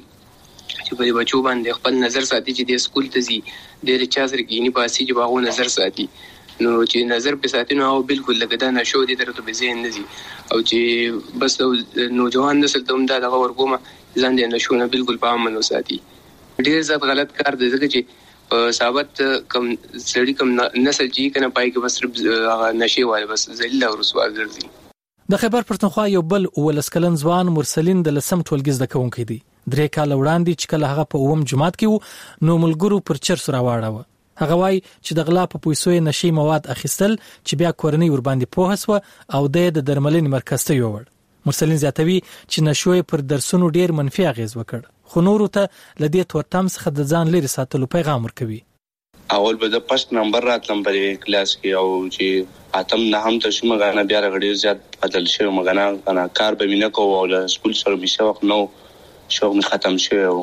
چې په بچو باندې خپل نظر ساتي چې د سکول ته ځي د چا سره کې نه پاسي چې هغه نظر ساتي نو چې نظر په ساتنو او بالکل لګدا نشو دي درته به ذهن نزي او چې بس نوجوان نسل ته هم دا دغه ورکومه ځان دې نشو نه بالکل په امن وساتي. ډیر زیات غلط کار دی ځکه چې ثابت کم سړی کم نسل چې کنه پای کې بس نشي وای بس ذلیل او رسوا ګرځي. د خیبر پښتونخوا یو بل ولس کلن ځوان مرسلین د لسم ټولګي زده کوونکی دی. درې کال وړاندې چې کله هغه په اوم جماعت کې وو نو ملګرو پر چر سره واړاوه. هغه وای چې د غلا په پیسو نشي مواد اخیستل چې بیا کورنۍ ور باندې پوهسوه او د درملنې مرکز ته یوړ. مرسلین زیاتوي چې نشوي پر درسونو ډیر منفي اغیز وکړ خو نورو ته لدې تورتم څخه د ځان لري ساتلو پیغام ورکوي. اول به د پښت نمبر راتلم په کلاس کې او چې اتم نه هم ته شمه غاڼه بیا غړي زیات بدل شي مګنا کنه کار به مینه کوو او سکول سره می شوق نو شوق می ختم شي او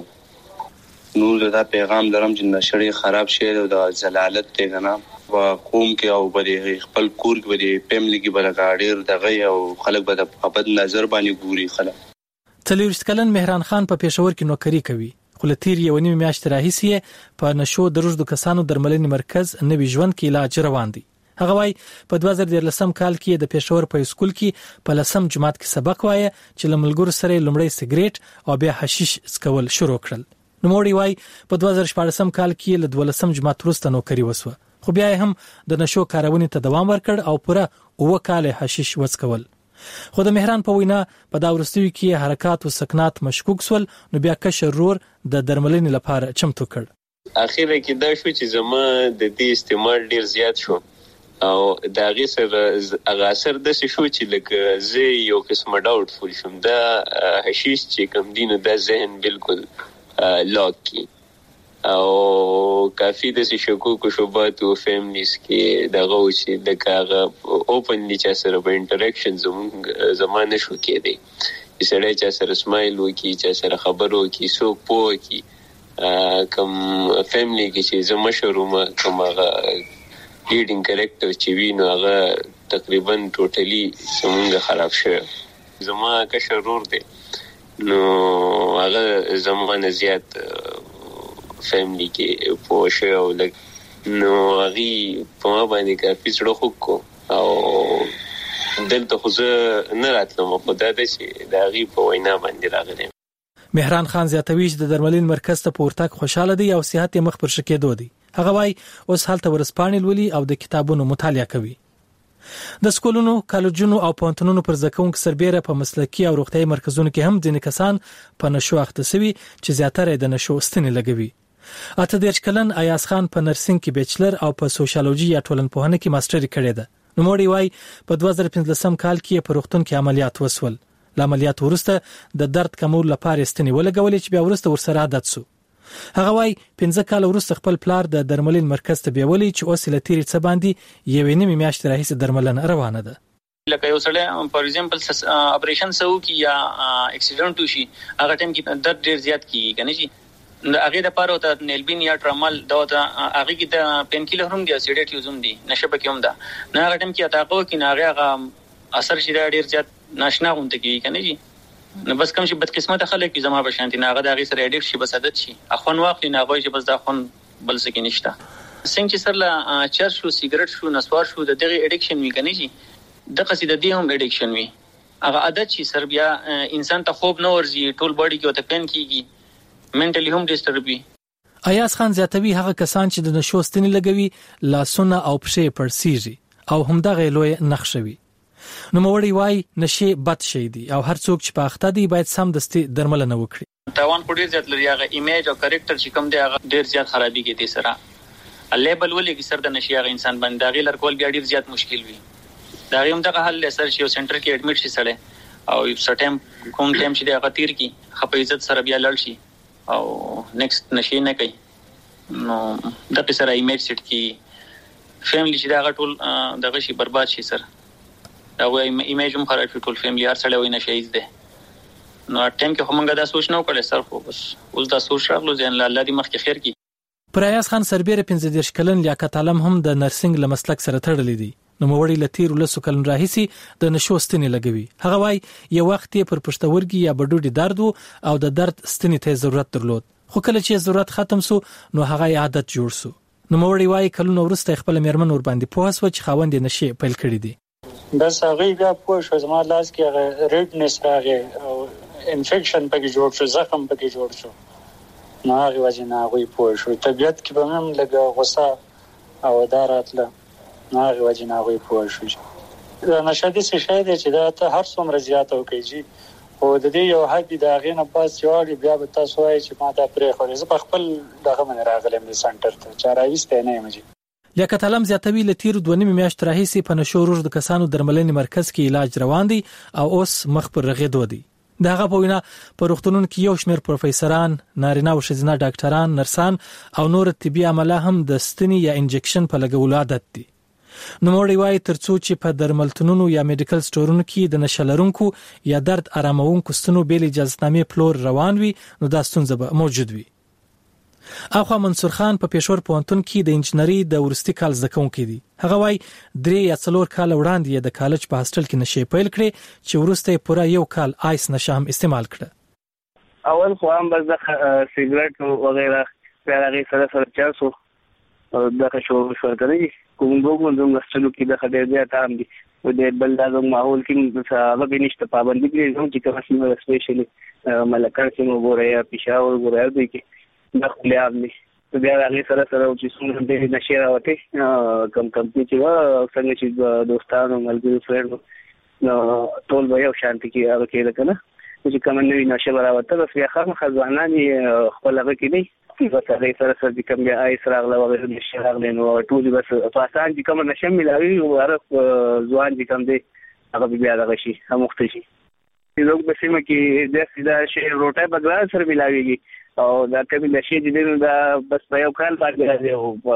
نو دا پیغام درم چې نشړی خراب شي او د زلالت ته غنا و قوم کې او بری خپل کور کې بری فیملی کې بل غاډیر دغه او خلک به د خپل نظر باندې ګوري. خلک تلويست کلن مهران خان په پېښور کې نوکری کوي خو لتیر یو نیمه میاشت راهیسې په نشو د روږدو کسانو درملنې مرکز نوي ژوند کې علاج روان دي. هغه وايي په دوه زره دولسم کال کې د پېښور په سکول کې په لسم جماعت کې سبق وایي چې لملګرو سره لومړی سیګریټ او بیا حشیش سکول شروع کړل. نو موړي وايي په دوه زره شپږم کال کې له دولسم جماعت وروسته نوکری وسوه خو بیا هم د نشو کارونې ته دوام ورکړ او پوره اوه کال حشیش وڅکول. خو د مهران په وینا په دا ورستوي کې حرکات او سکنات مشکوک سول نو بیا کشر رور د درملنې لپاره چمتو کړ. اخیره کې دا شو چې زما د دې استعمال ډیر زیات شو او دا غي سره هغه اثر د شو چې لکه زه یو قسم ډاوټ فول شوم دا حشیش چې کوم دینه د ذهن بالکل لاک کی او کافی د شکوک او شوبات او فیملیز کې دغه چې د کاغه اوپنلی چې سره په انټریکشن زمون زمانه شو کېدی چې سره چې سره سمایل وکي چې سره خبرو کې سو پوه کی کوم فیملی کې چې زما شروع کوم هغه لیډینګ کریکټر چې وینو هغه تقریبا ټوټلی سمونګه خراب شو زما که شرور دی نو هغه زمانه زیات فیملی کې پوښه او لګ نو هغه په ما باندې کافي څړو خو او دلته خو زه نه راتلم خو دا د چې د هغه په وینا باندې راغلی. مهران خان زیاتوي چې د درملین مرکز ته پورتک خوشاله دی او صحت یې مخ پر شکېدو دی. هغه وايي اوس هلته ورسپانې لولي او د کتابونو مطالعه کوي. د سکولونو کالجونو او پوهنتونونو پر زکونکو سربېره په مسلکي او روغتیايي مرکزونو کې هم ځینې کسان په نشو اخته شوي چې زیاتره د نشو ستنې لګوي. اته دیرش کلن ایاز خان په نرسنګ کې بیچلر او په سوشیالوژي یا ټولنپوهنه کې ماستري کړې ده. نو موړي وايي په دوه زره پنځلسم کال کې په روغتون کې عملیات وسول. ل عملیات ورسته د درد کمول لپاره ستنې ولګولې چې بیا ورسته ورسره عادت سو. هغه وايي پنځه کال ورسته خپل پلار د درملین مرکز ته بیولې چې اوس لتیری څه باندې یوې نیمه میاشت راهیسه درملنه روانه ده. لکه یو سړی فار ایگزامپل اپریشن سو کی یا اکسیډنټ وشي هغه ټیم کې درد ډیر زیات کیږي کنه شي د هغه د پاره ته نیلبین یا ټرامل دا ته هغه کې د پین کیلر هم دی سیډیټیوز هم دي نشه پکې هم ده نه هغه ټیم کې اتاقو کې نه هغه اثر شي دا ډیر زیات ناشنا غونډه کوي کنه جی نو بس کوم شي بد قسمت خلک کی زما بشانتي نه هغه د هغه سره اډیکټ شي بس عادت شي اخون واخلي نه هغه چې بس دا خون بل څه کې نشته څنګه چې سره لا چر شو سیګریټ شو نسوار شو د دغه اډیکشن وی کنه جی د قصیده دی هم اډیکشن وی هغه عادت شي سر بیا انسان ته خوب نه ورځي ټول باډي کې وته پین کیږي منټلی هم ډیسټرب وي. ایاز خان زیاتوي هغه کسان چې د نشو ستنې لګوي لاسونه او پښې پړسیږي او همدغه لوی نقشوي. نو موري وای نشي بد شي دي او هر څوک چې په اخته دی باید سم دستي درملنه وکړي. تاوان په ډیر زیات لري هغه ایمیج او کریکټر چې کوم دی هغه ډیر زیات خرابي کې دي سره لیبل ولې کې سر د نشي هغه انسان باندې داغي لر کول بیا ډیر زیات مشکل وي. دا هم دغه حل سر شي او سنټر کې اډمیټ شي سره او یو سټیم کوم ټیم چې د غتیر کې خپې عزت سره بیا لړ شي او نیکست نشي نه کوي نو د په سره ایمیج سیټ کی فیملی چې دا ټول دغه شي برباد شي سر دا وای ایمیج هم خراب شي ټول فیملی هر سره وای نشي زده نو ټیم کې همغه دا سوچ نه وکړل سر خو بس اوس دا سوچ راغلو ځین الله دې مخکې خیر کی. پر ایاز خان سربېره پنځه دېرش کلن لیاقت عالم هم د نرسنګ له مسلک سره تړلې دي. نو موري لتیر ولسو کلن راهسي د نشو ستنې لګوي. هغه وای یو وخت یې پر پښتورګي یا بډوډي درد او د درد ستنې ته ضرورت درلود خو کله چې ضرورت ختم سو نو هغه عادت جوړ سو. نو موري وای کلونو ورسته خپل میرمن ور باندې پوهه سو چې خاوند نشي پیل کړی دي. بس هغه بیا پوه شو زما لاس کې هغه ریډنس راغی او انفیکشن پکې جوړ شو زخم پکې جوړ شو نو هغه وجه نه هغه پوه شو طبيعت کې به هم لګه غوسه او داراتله نه هغه وجه نه هغه پوه شو دا نشادي څه شی دی چې دا ته هر څومره زیات او کوي او د دې یو حد د هغه نه پاس جوړي بیا به تاسو وایي چې ما دا پرې خو زه په خپل دغه من راغلم د سنټر ته چاراويسته نه یم. لیاقت عالم زیاتوي لتیر دوه نیمه میاشت راهیسي په نشو روج د کسانو درملنې مرکز کې علاج روان دي او اوس مخ پر رغېدو دي. دغه په وینا په روغتونونو کې یو شمېر پروفیسوران نارینه او ښځینه ډاکټران نرسان او نور طبي عمله هم د ستنې یا انجکشن په لګولو عادت دي. نو موري وای ترڅو چې په درملتونونو یا میډیکل سټورونو کې د نشلرونکو یا درد آرامونکو ستنو بیل اجازهنامې پلور روان وي نو دا ستونزه به موجود وي. اخو منصور خان په پېښور پوهنتون کې د انجنیری د ورستي کال زده کوونکی دی. هغه وای درې یا څلور کال وړاندې د کالج په هاستل کې نشي پیل کړي چې ورسته پورا یو کال آیس نشه هم استعمال کړه. اول خو هم بس د سیګریټ او وغیرہ پیراغي سره سره چاسو دغه شو شو کوي کوم وګورم د مسلو کې د خدای دې تام دي او د بل د ماحول کې څه به نشته پابندي کې چې کوم څه سپیشلی ملکان چې وګورای یا پېښور وګورای دوی کې د خپل دي بیا هغه سره سره چې څنګه د نشي راوته کم کمپنی چې وا څنګه چې دوستانو ملګرو فرند نو ټول به یو شانتي کې هغه کې لکنه چې کوم نوې نشه راوته بس بیا خامخ ځوانان خپل هغه کې دي بس هغه سره سره چې کوم بیا آی سره غلا وغیرہ نشه راغلی نو ټول بس پاسان چې کوم نشه ملایوي او هر ځوان چې کوم دی هغه بیا دغه شي هم مخته شي لوګ به سیمه کې د سیدا شی روټه بغلا سره ملایوي او دا کومه نشه دي دا بس په یو کال باندې راځي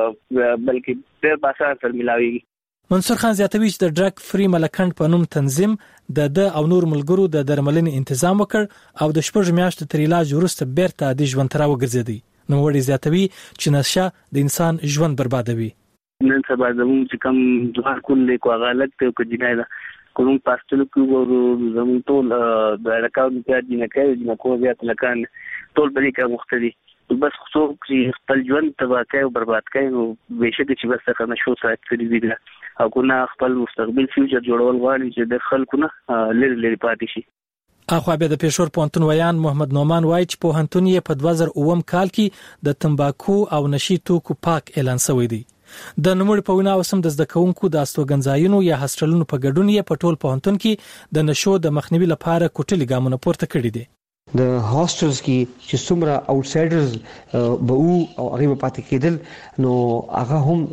او بلکې ډېر پاسان سره ملایوي. منصور خان زیاتوي چې د ډرګ فری ملکند په نوم تنظیم د د او نور ملګرو د درملنې تنظیم وکړ او د شپږ میاشتو تر علاج وروسته بیرته د ژوند تر وګرځیدي. نو وړي زیاتوي چې نشه د انسان ژوند بربادوي. نن سبا زموږ چې کوم ځوان کول کو غلط ته کو جنایت کوم پاستلو کو زموږ ټول د اکاونټ په دې نه کوي د کو زیات لکان ټول بلی کا مختلي بس خو چې خپل ژوند تباہ کوي او برباد کوي او بهشکه چې بس څنګه نشو سات کړی دي او کو نه خپل مستقبل فیوچر جوړول غواړي چې د خلکو نه لری لری پاتې شي. اخو بیا د پېښور پوهنتون ویان محمد نومان وایي چې پوهنتون یې په دوه زره اووه کال کې د تمباکو او نشي توکو پاک اعلان شوی دی. د نوموړي په وینا اوسم د زده کوونکو د استوګنځایونو یا هاستلونو په ګډون یې په ټول پوهنتون کې د نشو د مخنیوي لپاره کوټلي ګامونه پورته کړي دي. د هاستلز کې چې څومره اوټسایډرز به او هغه په پاتې کېدل نو هغه هم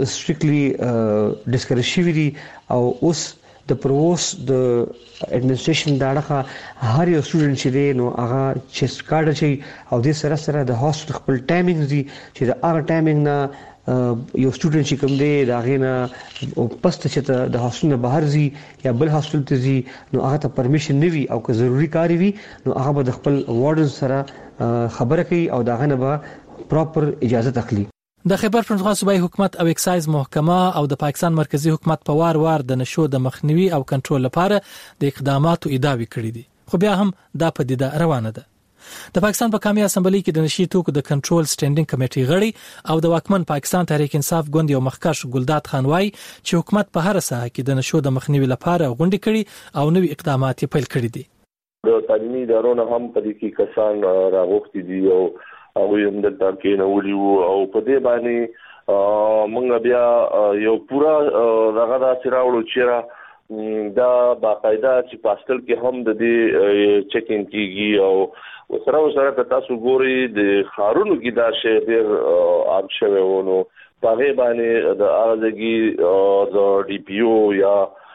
سټریکټلی ډیسکریج شوی دي او اوس د پرووس د اډمنسټریشن داړه هر یو سټوډنټ چې دی نو هغه چې کارډ شي او د سره سره د هاستل خپل ټایمینګ دي چې د هغه ټایمینګ نه یو سټوډنټ چې کوم دی دا غینا پست چې د هاستل نه بهر زی یا بل هاستل ته زی نو هغه ته پرمیشن نیوي او که ضروری کار وي نو هغه به د خپل وارډن سره خبره کوي او دا غنه به پراپر اجازه اخلي. د خیبر پښتونخوا صوبایي حکومت او اکسایز محکمه او د پاکستان مرکزی حکومت په وار وار د نشو د مخنیوي او کنټرول لپاره د اقداماتو ادعاوې کړې دي، خو بیا هم دا پدیده روانه ده. د پاکستان په قومي اسمبلی کې د نشي توکو د کنټرول سټینډینګ کمیټې غړي او د واکمن پاکستان تحریک انصاف ګوند یو مخکښ ګلداد خان وايي چې حکومت په هر ساحه کې د نشو د مخنیوي لپاره غونډې کړي او نوي اقدامات پیل کړي دي. د تعلیمي ادارو نه هم په دې کې کسان راغوښتي دي او او هم د ترکینه ویلو او په دې باندې موږ بیا یو پورا دغه دا چراوړو چیرې دا باقاعده چې پاستل کې هم د دې چیکینګ کیږي او سره سره تاسو ګوري د خارونو کې دا شی ډیر عام شوی ونه په باندې د ارزګي د ډي پی او یا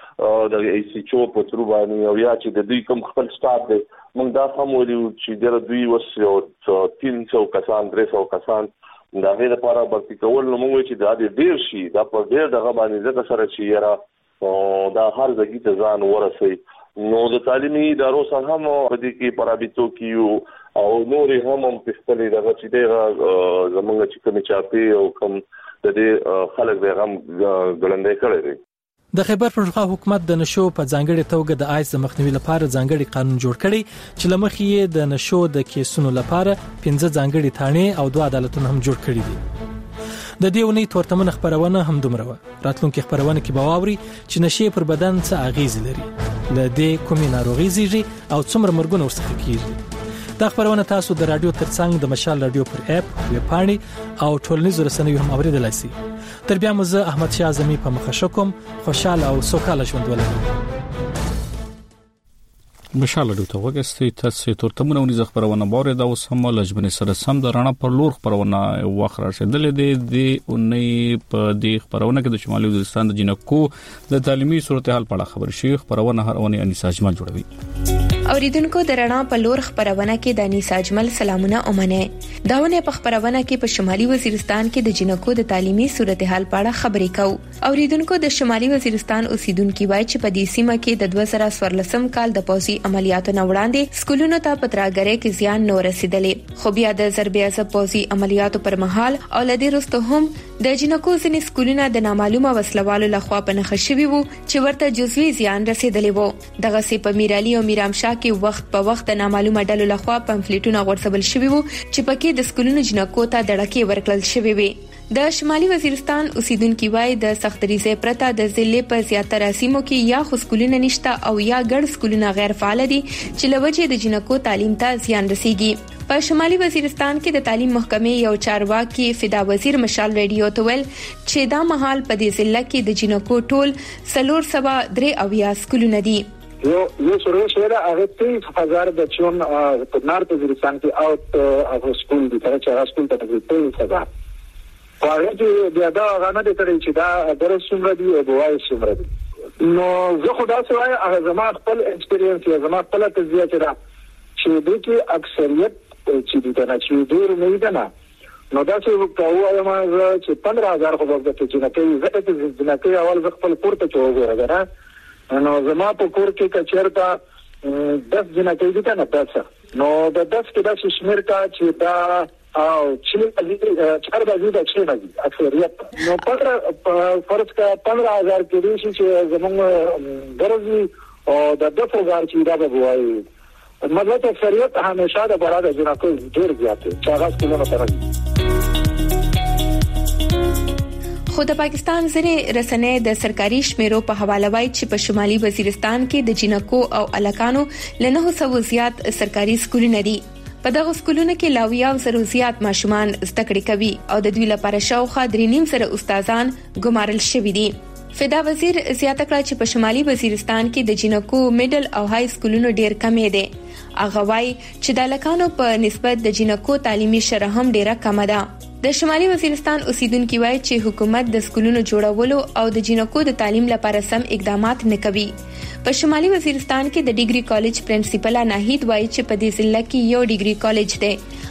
د ای سی چو په تر باندې او یا چې د دوی کوم خپل سټاف دی موږ دا هم ویلو چې د دوی وسو تین سو کسان درې سو کسان دا غیر لپاره برتي کول نو موږ چې دا ډیر شي دا په ډیر دغه باندې زړه سره چې یاره دا هر ځای ته ځان ورسي نو د تعلیمي ادارو سره هم په دې کې پرابطو کیو او نور هم په خپل دغه چې دغه زمونږ چې کوم چاپی او کوم د دې خلک به هم ګړندې کړی دي. د خیبر پښتونخوا حکومت د نشو په ځانګړي توګه د آیس مخنیوي لپاره ځانګړي قانون جوړ کړي چې لمخې یې د نشو د کیسونو لپاره پنځه ځانګړي تانې او دوه عدالتونه هم جوړ کړي دي. د دې ونې تورتمن خبرونه هم دومره و. راتلونکي خبرونه کې باوري چې نشي پر بدن څه اغیز لري، ل دې کومې ناروغي زیږي او څومره مرګونه ورڅخه کیږي. دا خبرونه تاسو د رادیو ترڅنګ د مشال رادیو پر اپ، ویب پاڼې او ټولنیزو رسنیو هم اوریدلای شئ. تر بیا مزه احمد شاه اعظمي په مخه شکم، خوشاله او سوکاله ژوند ولرئ. مشال رادیو ته وګورئ، تاسو تورتمونه ونیز خبرونه باور دا اوس هم لجبن سره سم د رڼا پر لور خبرونه واخره رسیدلې دي. د اونۍ په دې خبرونه کې د شمالي وزیرستان د جنکو د تعلیمي صورتحال په اړه خبر شي. خبرونه هر اونۍ انیسا اجمل جوړوي. اوریدونکو د رڼا په لور خبرونه کې د انیسا اجمل سلامونه اومنه داونه په خبرونه کې په شمالي وزیرستان کې د جنکو د تعلیمي صورتحال په اړه خبرې کوو. اوریدونکو د شمالي وزیرستان اوسیدونکو وایي چې په دې سیمه کې د دوه زره څوارلسم کال د پوزي عملیاتو نه وړاندې سکولونو ته پتراګری کې زیان نور رسیدلې، خو بیا د ضربې اعصاب پوزي عملیاتو پر مهال او لدی رستو هم د جنکو ځینې سکولونه د نامعلومه وسلوالو لخوا په نخښه شوي وو چې ورته جزوي زیان رسیدلې وو. دغه سي په میرالي او میرامشاه کې وخت په وخت د نامعلومه ډلو لخوا پمفلیټونه غورځول شوي وو چې پکې د سکولونو جنکو ته دړکې ورکړل شوي وي. د شمالي وزیرستان اوسیدونکو وایي د سختریزه پرته د ضلع په زیاتره سیمو کې یا خو سکولونه نشته او یا ګډ سکولونه غیر فعال دي چې لوجه د جنکو تعلیم ته زیان رسیږي. په شمالي وزیرستان کې د تعلیم محکمې یو چارواکي فدا وزیر مشال رادیو ته ویل چې دا مهال په دې ضلع کې د جنکو ټول سلور سبا درې اویا سکولونه دي. Yo, yo sobre eso era a veces hacer de acción a norte de Santi out a school de para a school de de sada. Para que de da gana de ترې چې دا درس څومره دی او بوای څومره دی. نو زه خو دا څه وایم زما خپل ایکسپیرینس یا زما خپل تجربه ده چې د کې اکثریت چې د نه چې ډیر نه دی نه. نو دا څه کوو وایم چې پندرہ هزار خو د چې نه کوي زه د نه کوي اول خپل پورته چوغه راغره. نو زما په کور کې کچرتا دس جنا کې دي کنه دس نو د دس کې د شمیر کا چې دا او چې دې چار بجې د چې نه اکثریت نو پر فرض کا پندرہ هزار کې دي چې زمونږ درځي او د دغه غار چې دا به وایي مطلب اکثریت همیشه د برابر جنا کې ډیر زیات چې هغه څنګه سره خو د پاکستان ځینې رسنۍ د سرکاري شمیرو په حواله وایي چې په شمالي وزیرستان کې د جنکو او الکانو لنه سو زیات سرکاري سکولونه دي. په دغه سکولونو کې لاویا او زرو زیات ماشومان زده کړې کوي او د دوی لپاره شاوخوا درې نیم سره استادان ګمارل شوي دي. فدا وزیر زیاته کړه چې په شمالي وزیرستان کې د جنکو میډل او های سکولونو ډیر کمې دي. هغه وایي چې د الکانو په نسبت د جنکو تعلیمي شرح هم ډیره کم ده. د شمالي وزیرستان اوسیدونکو وایي چې حکومت د سکولونو جوړولو او د جنکو د تعلیم لپاره سم اقدامات نه کوي. په شمالي وزیرستان کې د ډیګري کالج پرنسپل ناهید وایي چې په دې ضلع کې یو ډیګري کالج دی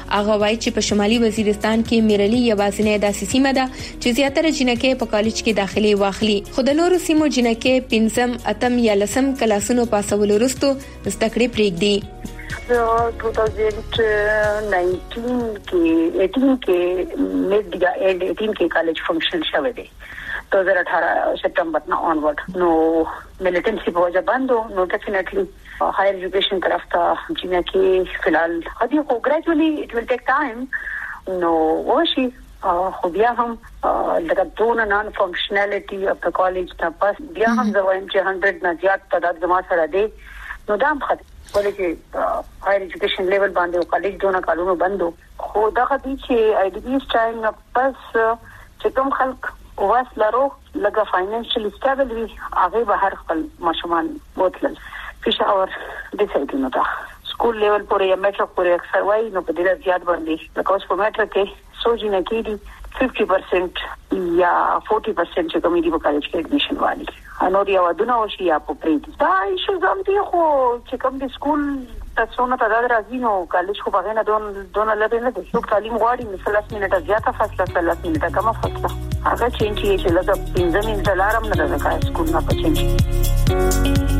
هغه وایي چې په شمالي وزیرستان کې میرلی یوازینی داسې سیمه ده چې زیاتره جنکې په کالج کې داخلي واخلي، خو د نورو سیمو جنکې پنځم، اتم یا لسم کلاسونو پاسولو وروسته زده کړې پرېږدي. دو ہزار نائنٹین کے ایٹین کے مڈ یا اینڈ ایٹین کے کالج فنکشن شوه دی دو ہزار اٹھارہ سپٹمبر نا آنورڈ نو ملیٹنسی په وجه باندې نو ډیفینیټلی هایر ایجوکیشن طرف ته جنہ کې فی الحال هدي خو ګریجولی اٹ ویل ټیک ټایم نو وشي خو بیا هم لکه دونه نان فنکشنالټي اف د کالج ته پس بیا هم زوایم چې صد نه زیات تعداد جما سره دی نو دا هم خد ولې چې هایر ایجوکیشن لیول باندې او کالج دونه کالونو بندو خو دا غوډي چې آی ډی بی سټاین پس چې کوم خلک واس لرو لکه فاینانشل سټیبل وي هغه به هر خپل ماشومان بوتل فشاور ډیسایډ نه تا سکول لیول پورې یا میټرک پورې اکثر وای نو په دې زیات باندې لکه اوس په میټرک کې سوچ نه کیږي fifty percent یا forty percent چې کومې دی په کالج کې اډمیشن والی انو دی ودونه او شي یا په پریډ دا ایشو زم دی خو چې کوم د سکول تاسو نه تعداد راځي نو کالج خو بغیر نه دون دون لري نه دي څوک تعلیم غواړي مثلا منټه زیاته فاصله ثلاث منټه کمه فاصله هغه چینج یې چې لږه پنځه منټه لارم نه ده کار سکول نه پچینج.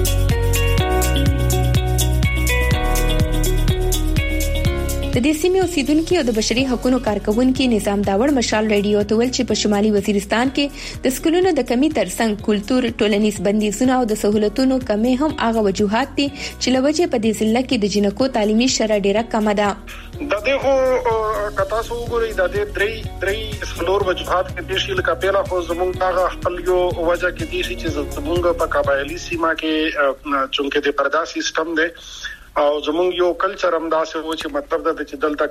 د دې سیمې اوسیدونکو او د بشري حقوقو کارکونکو نظام داوړ مشال ریډیو ته ول چې په شمالي وزیرستان کې د سکولونو د کمی ترڅنګ کلچر ټولنیز بندیزونه او د سہولتونو کمی هم هغه وجوهات دي چې لوجه په دې ضلع کې د جنکو تعلیمي شرح ډیره کم ده. د دې هو کتا سو ګوري د دې درې درې فلور وجوهات کې د شیل کاپیلا خو زمونږ هغه خپل یو وجه کې دي چې زمونږ په قبایلی سیمه کې چونکه د پردا سیستم دی او زمونږ یو کلچر هم داسې و چې مطلب دا چې دلته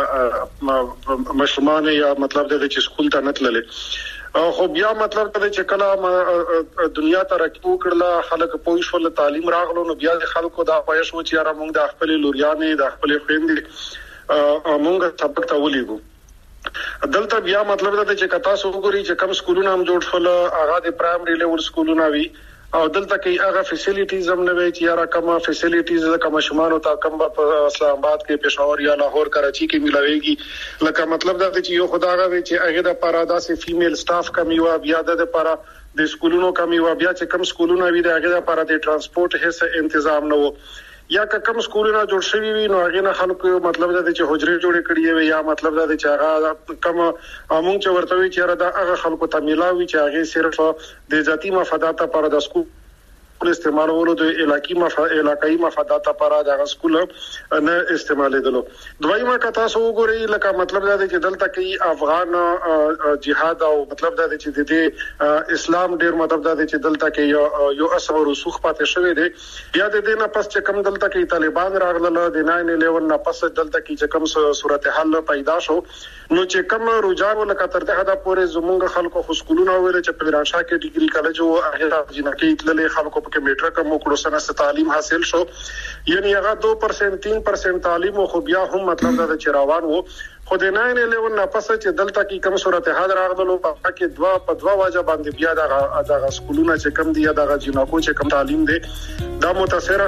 کې مشرومان یا مطلب دا چې سکول ته نه تللې خو بیا مطلب دا چې کله دنیا ترقی وکړه خلک پوه شول تعلیم راغلو نو بیا د خلکو دا پوهش و چې را موږ د خپل لوریانې د خپل خويندې موږ سبق ته ولېګو دلته بیا مطلب دا چې کتا سو وګوري چې کم سکولونه هم جوړ شول هغه د پرایمري لیول سکولونه وي او دلته کې هغه فیسیلیټیز هم نه وي چې یاره کومه فیسیلیټیز کوم شمانو ته کوم په اسلام آباد کې پېښور یا لاهور کراچي کې ملويږي لکه مطلب دا چې یو خدای غوي چې هغه د پارادا سي فیمیل سټاف کمی و بیا د پارا د سکولونو کمی و بیا چې کوم سکولونه وي د هغه لپاره د ترانسپورت هیڅ تنظیم نه و یا کوم سکولونه جوړ شوی وي نو هغه نه خلکو مطلب دا چې حجرې جوړې کړې وي یا مطلب دا چې هغه کوم امون چې ورته وي چې دا هغه خلکو ته ملاوي چې هغه صرف د ذاتی مفادات لپاره د سکول استعمالولو د علاقائی مفاد علاقائی مفادات لپاره د سکول نه استعمالېدلو. دویمه کتا سو وګوري لکه مطلب دا چې دلته کې افغان جهاد او مطلب دا چې د اسلام ډیر مطلب دا چې دلته کې یو اثر رسوخ پاتې شوی دی بیا د دې نه پس چې کم دلته کې طالبان راغله د ناین الیون نه پس دلته کې چې کم صورتحال پیدا شو نو چې کم رجحان ولکه تر دغه د پورې زمونږ خلکو خو سکولونه ویل چې په راشا کې ډیګري کالج او هغه جنکې تللې خلکو په میټرک مو کړو سنه تعلیم حاصل شو یعنی هغه دو پرسنټ تین پرسنټ تعلیم خو بیا هم مطلب دا چې روان وو خو د ناین الیون نه پس چې دلته کې کم صورتحال راغلو په کې دوا په دوا واجب باندې بیا دا د سکولونه چې کم دی دا جنکو چې کم تعلیم دی دا متاثر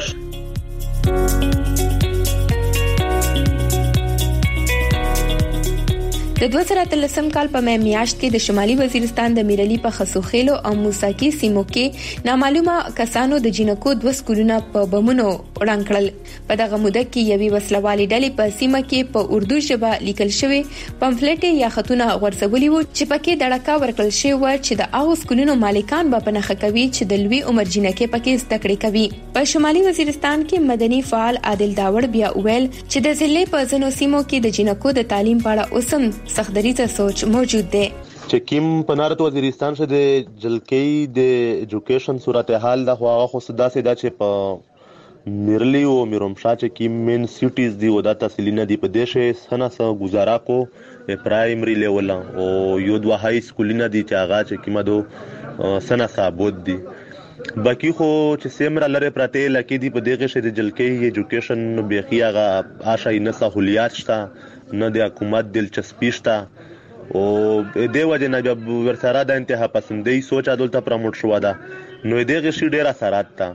د دوه زره اتلسم کال په مې میاشت کې د شمالي وزیرستان د میرلی په خسوخېلو او موساکی سیمو کې نامعلومه کسانو د جنکو دوه سکولونه په بمونو وړاندې کړل. په دغه موده کې یوې وسلوالې ډلې په سیمه کې په اردو ژبه لیکل شوی پمفلټ یا خطونه ورڅولي وو چې پکې دړکا ورکړل شوی و چې د هغه سکولونو مالکان به پنهخه کوي چې د لوی عمر جنکې پکې زده کړې کوي. په شمالي وزیرستان کې مدني فعال عادل داوړ بیا ویل چې د ضلع په ځینو سیمو کې د جنکو د تعلیم په اړه اوسم سختدریزه سوچ موجود دی. چې کیم پنارت وزیرستان شه د جلکی د ایجوکیشن صورتحال د هغه خو صدا سدا چې په میرلی او میرومشا چې کیم مین سټیز دی ودا تحصیلینه دی په دیشه سنا سره گزارا کو پرایمری لیول او یو دوه های سکولینه دی چې هغه چې کیمه دو سنا ثابت دی باقی خو چې سیمرا لره پراته لکه دی په دغه شه د جلکی ایجوکیشن بهخي هغه آشای نه سہولیات شته نه د حکومت دلچسپی شته او د وجه نه ورسره د انتها پسندۍ سوچ عدالت پروموټ شو ده نو دغه شی ډیر اثرات تا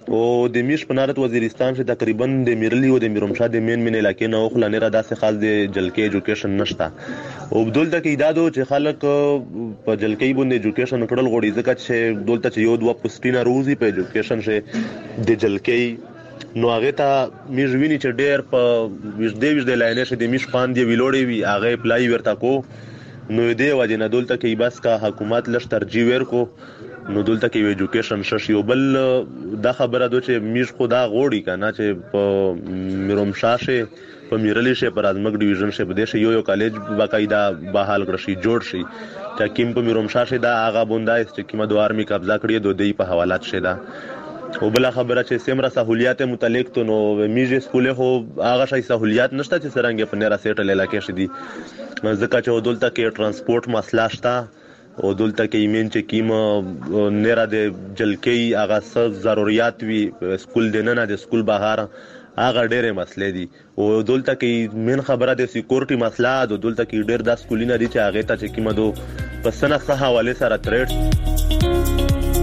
او د میش پنارت وزیرستان چې تقریبا د میرلی او د میرمشاه د مین مین علاقې نه خو لنه را داسې خاص د جلکې ایجوکیشن نشته او دلته کې ایدادو چې خلک په جلکې باندې ایجوکیشن کړل غوړي ځکه چې دلته چې یو دوه پوسټینه روزي په ایجوکیشن شه د جلکې نو هغه ته میش ویني چې ډېر په وژدې وژدې لاینې شه د میش پاندې ویلوړې وی هغه اپلای ورته کو نو دې وجه نه دلته کې بس کا حکومت لش ترجیح ورکو نو دلته کې ایجوکیشن ششي بل دا خبره دوی چې میش خدا غوړي کنه چې په میرمشاه شه په میرلی شه پر ازمک ډیویژن شه په دې شه یو یو کالج باقاعده بحال کړی جوړ شي چې کیم په میرمشاه شه دا هغه بوندای چې کیمه دوه آرمی قبضه کړی دوی په حوالات شه دا او بل خبره چې سمره سہولیات متعلق ته نو میجه سکول خو هغه شای سہولیات نشته چې سرنګ په نره سیټل علاقې شدي ځکه چې دلته کې ترانسپورت مسله شته او دلته کې ایمن چې کیمه نره د جلکې هغه څه ضرورت وي سکول دننه د سکول بهر هغه ډېرې مسلې دي او دلته کې من خبره د سکیورټي مسله د دلته کې ډېر د سکولینه دي چې هغه ته چې کیمه دو پسنه څه حواله سره ترېټ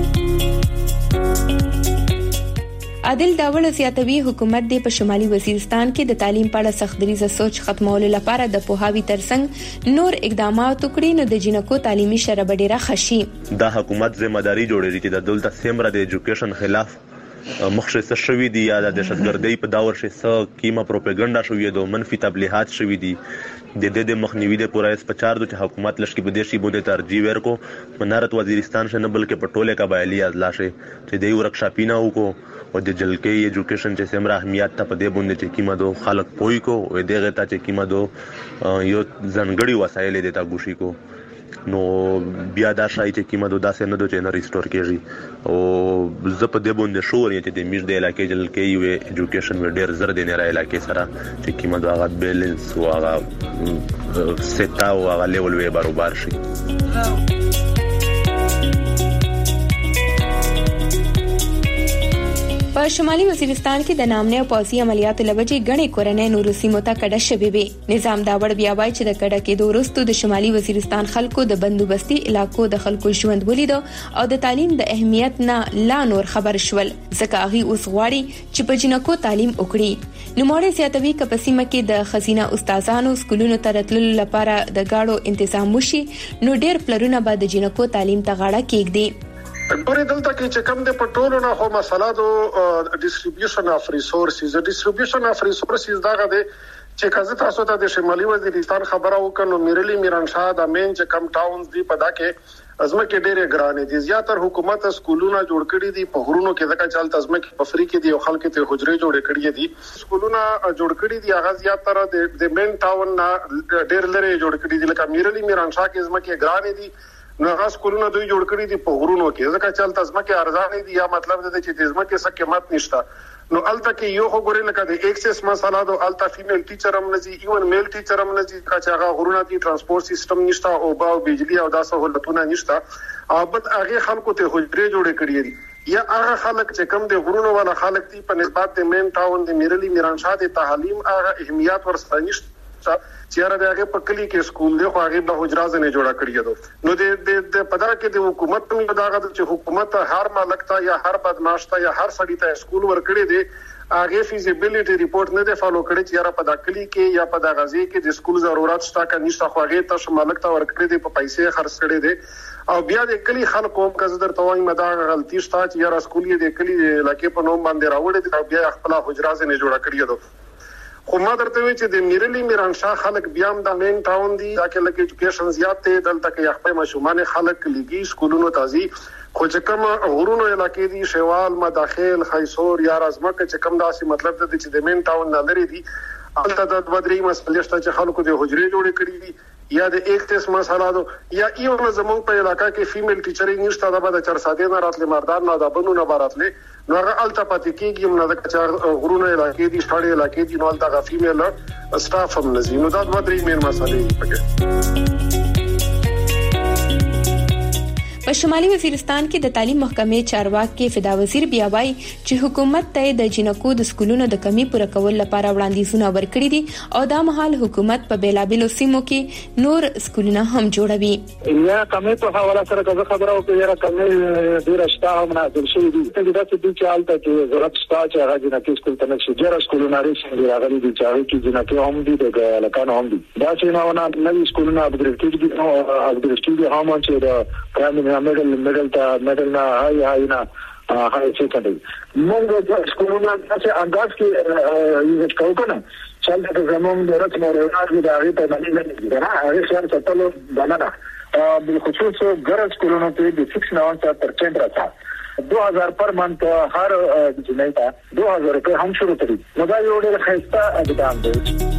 عادل داوړ زیاتوي حکومت د په شمالي وزیرستان کې د تعلیم په اړه سختدریزه سوچ ختمولو لپاره د پوهاوی ترڅنګ نور اقدامات وکړي نو د جنکو تعلیمي شربه ډیره خشي د حکومت ذمہ داری جوړېږي چې د دولت سیمره د ایجوکیشن خلاف مخشص شوی دی یا د دهشتګردۍ په داور شي څه کیمه پروپاګاندا شوی دی منفي تبلیغات شوی دی د دې د مخنیوي د پوره سپچار د حکومت لشکې بدیشي بده ترجیح ورکو منارت وزیرستان شنه بلکې پټوله قبایلی ازلا شي چې د ورکشاپینه وکړو او د جلکې ایجوکیشن چې سمره اهمیت ته په دې باندې چې کیمه دو خلک پوي کو او دغه ته چې کیمه دو یو ځنګړي وسایل د تا ګوشي کو نو بیا دا شای چې کیمه دو داسې نه دو چې نه ریسټور کیږي او زه په دې باندې شور یم چې د میش د علاقې جلکې یو ایجوکیشن و ډیر زر د نه علاقې سره چې کیمه دو هغه بیلنس او هغه ستا او هغه لیول وی برابر شي په شمالي وزیرستان کې د نامنه او پوځي عملیاتو لوجې غني کورنۍ نورو سیمو ته کډه شوې وي نظام داوړ بیا وایي چې د کډه کې دورستو د شمالي وزیرستان خلکو د بندوبستي علاقو د خلکو ژوند ولید او د تعلیم د اهمیت نه لا نور خبر شول ځکه هغه اوس غواړي چې په جنکو تعلیم وکړي نو موري زیاتوي کپسیمه کې د خزینه استادانو سکولونو ترتلل لپاره د گاډو تنظیم وشي نو ډېر پلرونه به د جنکو تعلیم ته غاړه کېږدي ګورې دلته کې چې کوم د پټولو نه خو مسله د ډیسټریبیوشن اف ریسورسز ډیسټریبیوشن اف ریسورسز دا غده چې کزه تاسو ته د شمالي وزیرستان خبره وکړو میرلی میرانشاه د مین چې کم ټاونز دی په دا کې ازمکه ډېرې ګرانې دي زیاتره حکومت سکولونه جوړ کړي دي په غرونو کې ځکه چلته ازمکه په افریقا دي او خلک ته حجرې جوړ کړي دي سکولونه جوړ کړي دي هغه زیاتره د مین ټاون نه ډېر لري جوړ کړي دي لکه میرلی میرانشاه کې ازمکه ګرانې دي نو غاس کولونه دوی جوړ کړی دي په غرونو کې ځکه چې الته ځمکه ارزانه دي یا مطلب دا چې د ځمکه څخه قیمت نشته نو الته کې یو خو ګورې لکه د ایکسس مسله دا الته فیمیل ټیچر هم نزي ایون میل ټیچر هم نزي چې هغه غرونه دي ترانسپورت سیستم نشته او با بجلی او دا سہولتونه نشته او بد هغه خلکو ته حجرې جوړ کړی دي یا هغه خلک چې کم د غرونو والا خلک دي په نسبت د مین ټاون د میرلی میرانشاه د تعلیم هغه اهمیت ورسره نشته چیرې دغه په کلی کې سکول دی خو هغه د حجرات نه جوړه کړی دی نو د د پدا کې د حکومت په دغه چې حکومت هر مالک ته یا هر بدمعاش ته یا هر سړی ته سکول ورکړي دی هغه فیزیبিলিټي ریپورت نه دی فالو کړی چې را په دا کلی کې یا په دا غزي کې د سکول ضرورت شته کا نشته خو هغه ته مالک ته ورکړي دی په پیسې خرڅ کړي دی او بیا د کلی خلکو هم کزدر توای مدا غلطی شته چې یا سکول یې د کلی علاقې په نوم باندې راوړي دی او بیا خپل حجرات نه جوړه کړی دی خو ما درته وی چې د میرلی میرانشاه خلک بیا هم د مین ټاون دی دا کې لکه ایجوکیشن زیات ته دلته کې خپل مشومان خلک لګي سکولونو تازي خو چې کوم غرونو علاقې دي شوال مداخل خیسور یا رازمکه چې کوم داسې مطلب ته چې د مین ټاون نه لري دي البته د بدري مسلې شته چې خلکو د حجرې جوړې کړې دي یا د ایکټس مسله ده یا یو زموږ په علاقہ کې فیمیل ټیچرینګ نشته دا به چر ساده نه راتلې مردان نه دا بنو نه راتلې نو هغه الته پاتې کېږي نو د کچار غرونه علاقې دي شړې علاقې دي نو الته فیمیل سټاف هم نزي نو دا د بدري مین مسلې پکې په په شمالي وزیرستان کې د تعلیم محکمې چارواکي فدا وزیر بیا وایي چې حکومت ته د جنکو د سکولونو د کمی پوره کول لپاره وړاندیزونه ورکړي دي او دا مهال حکومت په بیلابلو سیمو کې نور سکولونه هم جوړوي. یا کمی په حواله سره که خبره وکړم یا کمی ډیر شته هم نه د شي دي ته د دې چې حالت کې ضرورت شته چې هغه جنکو سکول ته نشي ډیر سکولونه لري چې راغلي دي چې هغه کې جنکو هم دي د لکانو هم دي دا چې نه ونه نوې سکولونه اپګریډ کیږي او اپګریډ کیږي هم چې د پرایمري میډل میډل ته میډل نه هاي هاي نه هاي چې کړي موږ د سکولونو چې انداز کې یو څه کوو نه چې د زموږ د رات مورونو د هغه په باندې نه نه هغه څنګه ستلو بنانا بالخصوص ګرځ سکولونو ته د سکس نه څخه پرسنټ راځي دو هزار پر منت هر جنیتا دو هزار روپے هم شروع کړی نو دا یو ډېر خسته اقدام دی.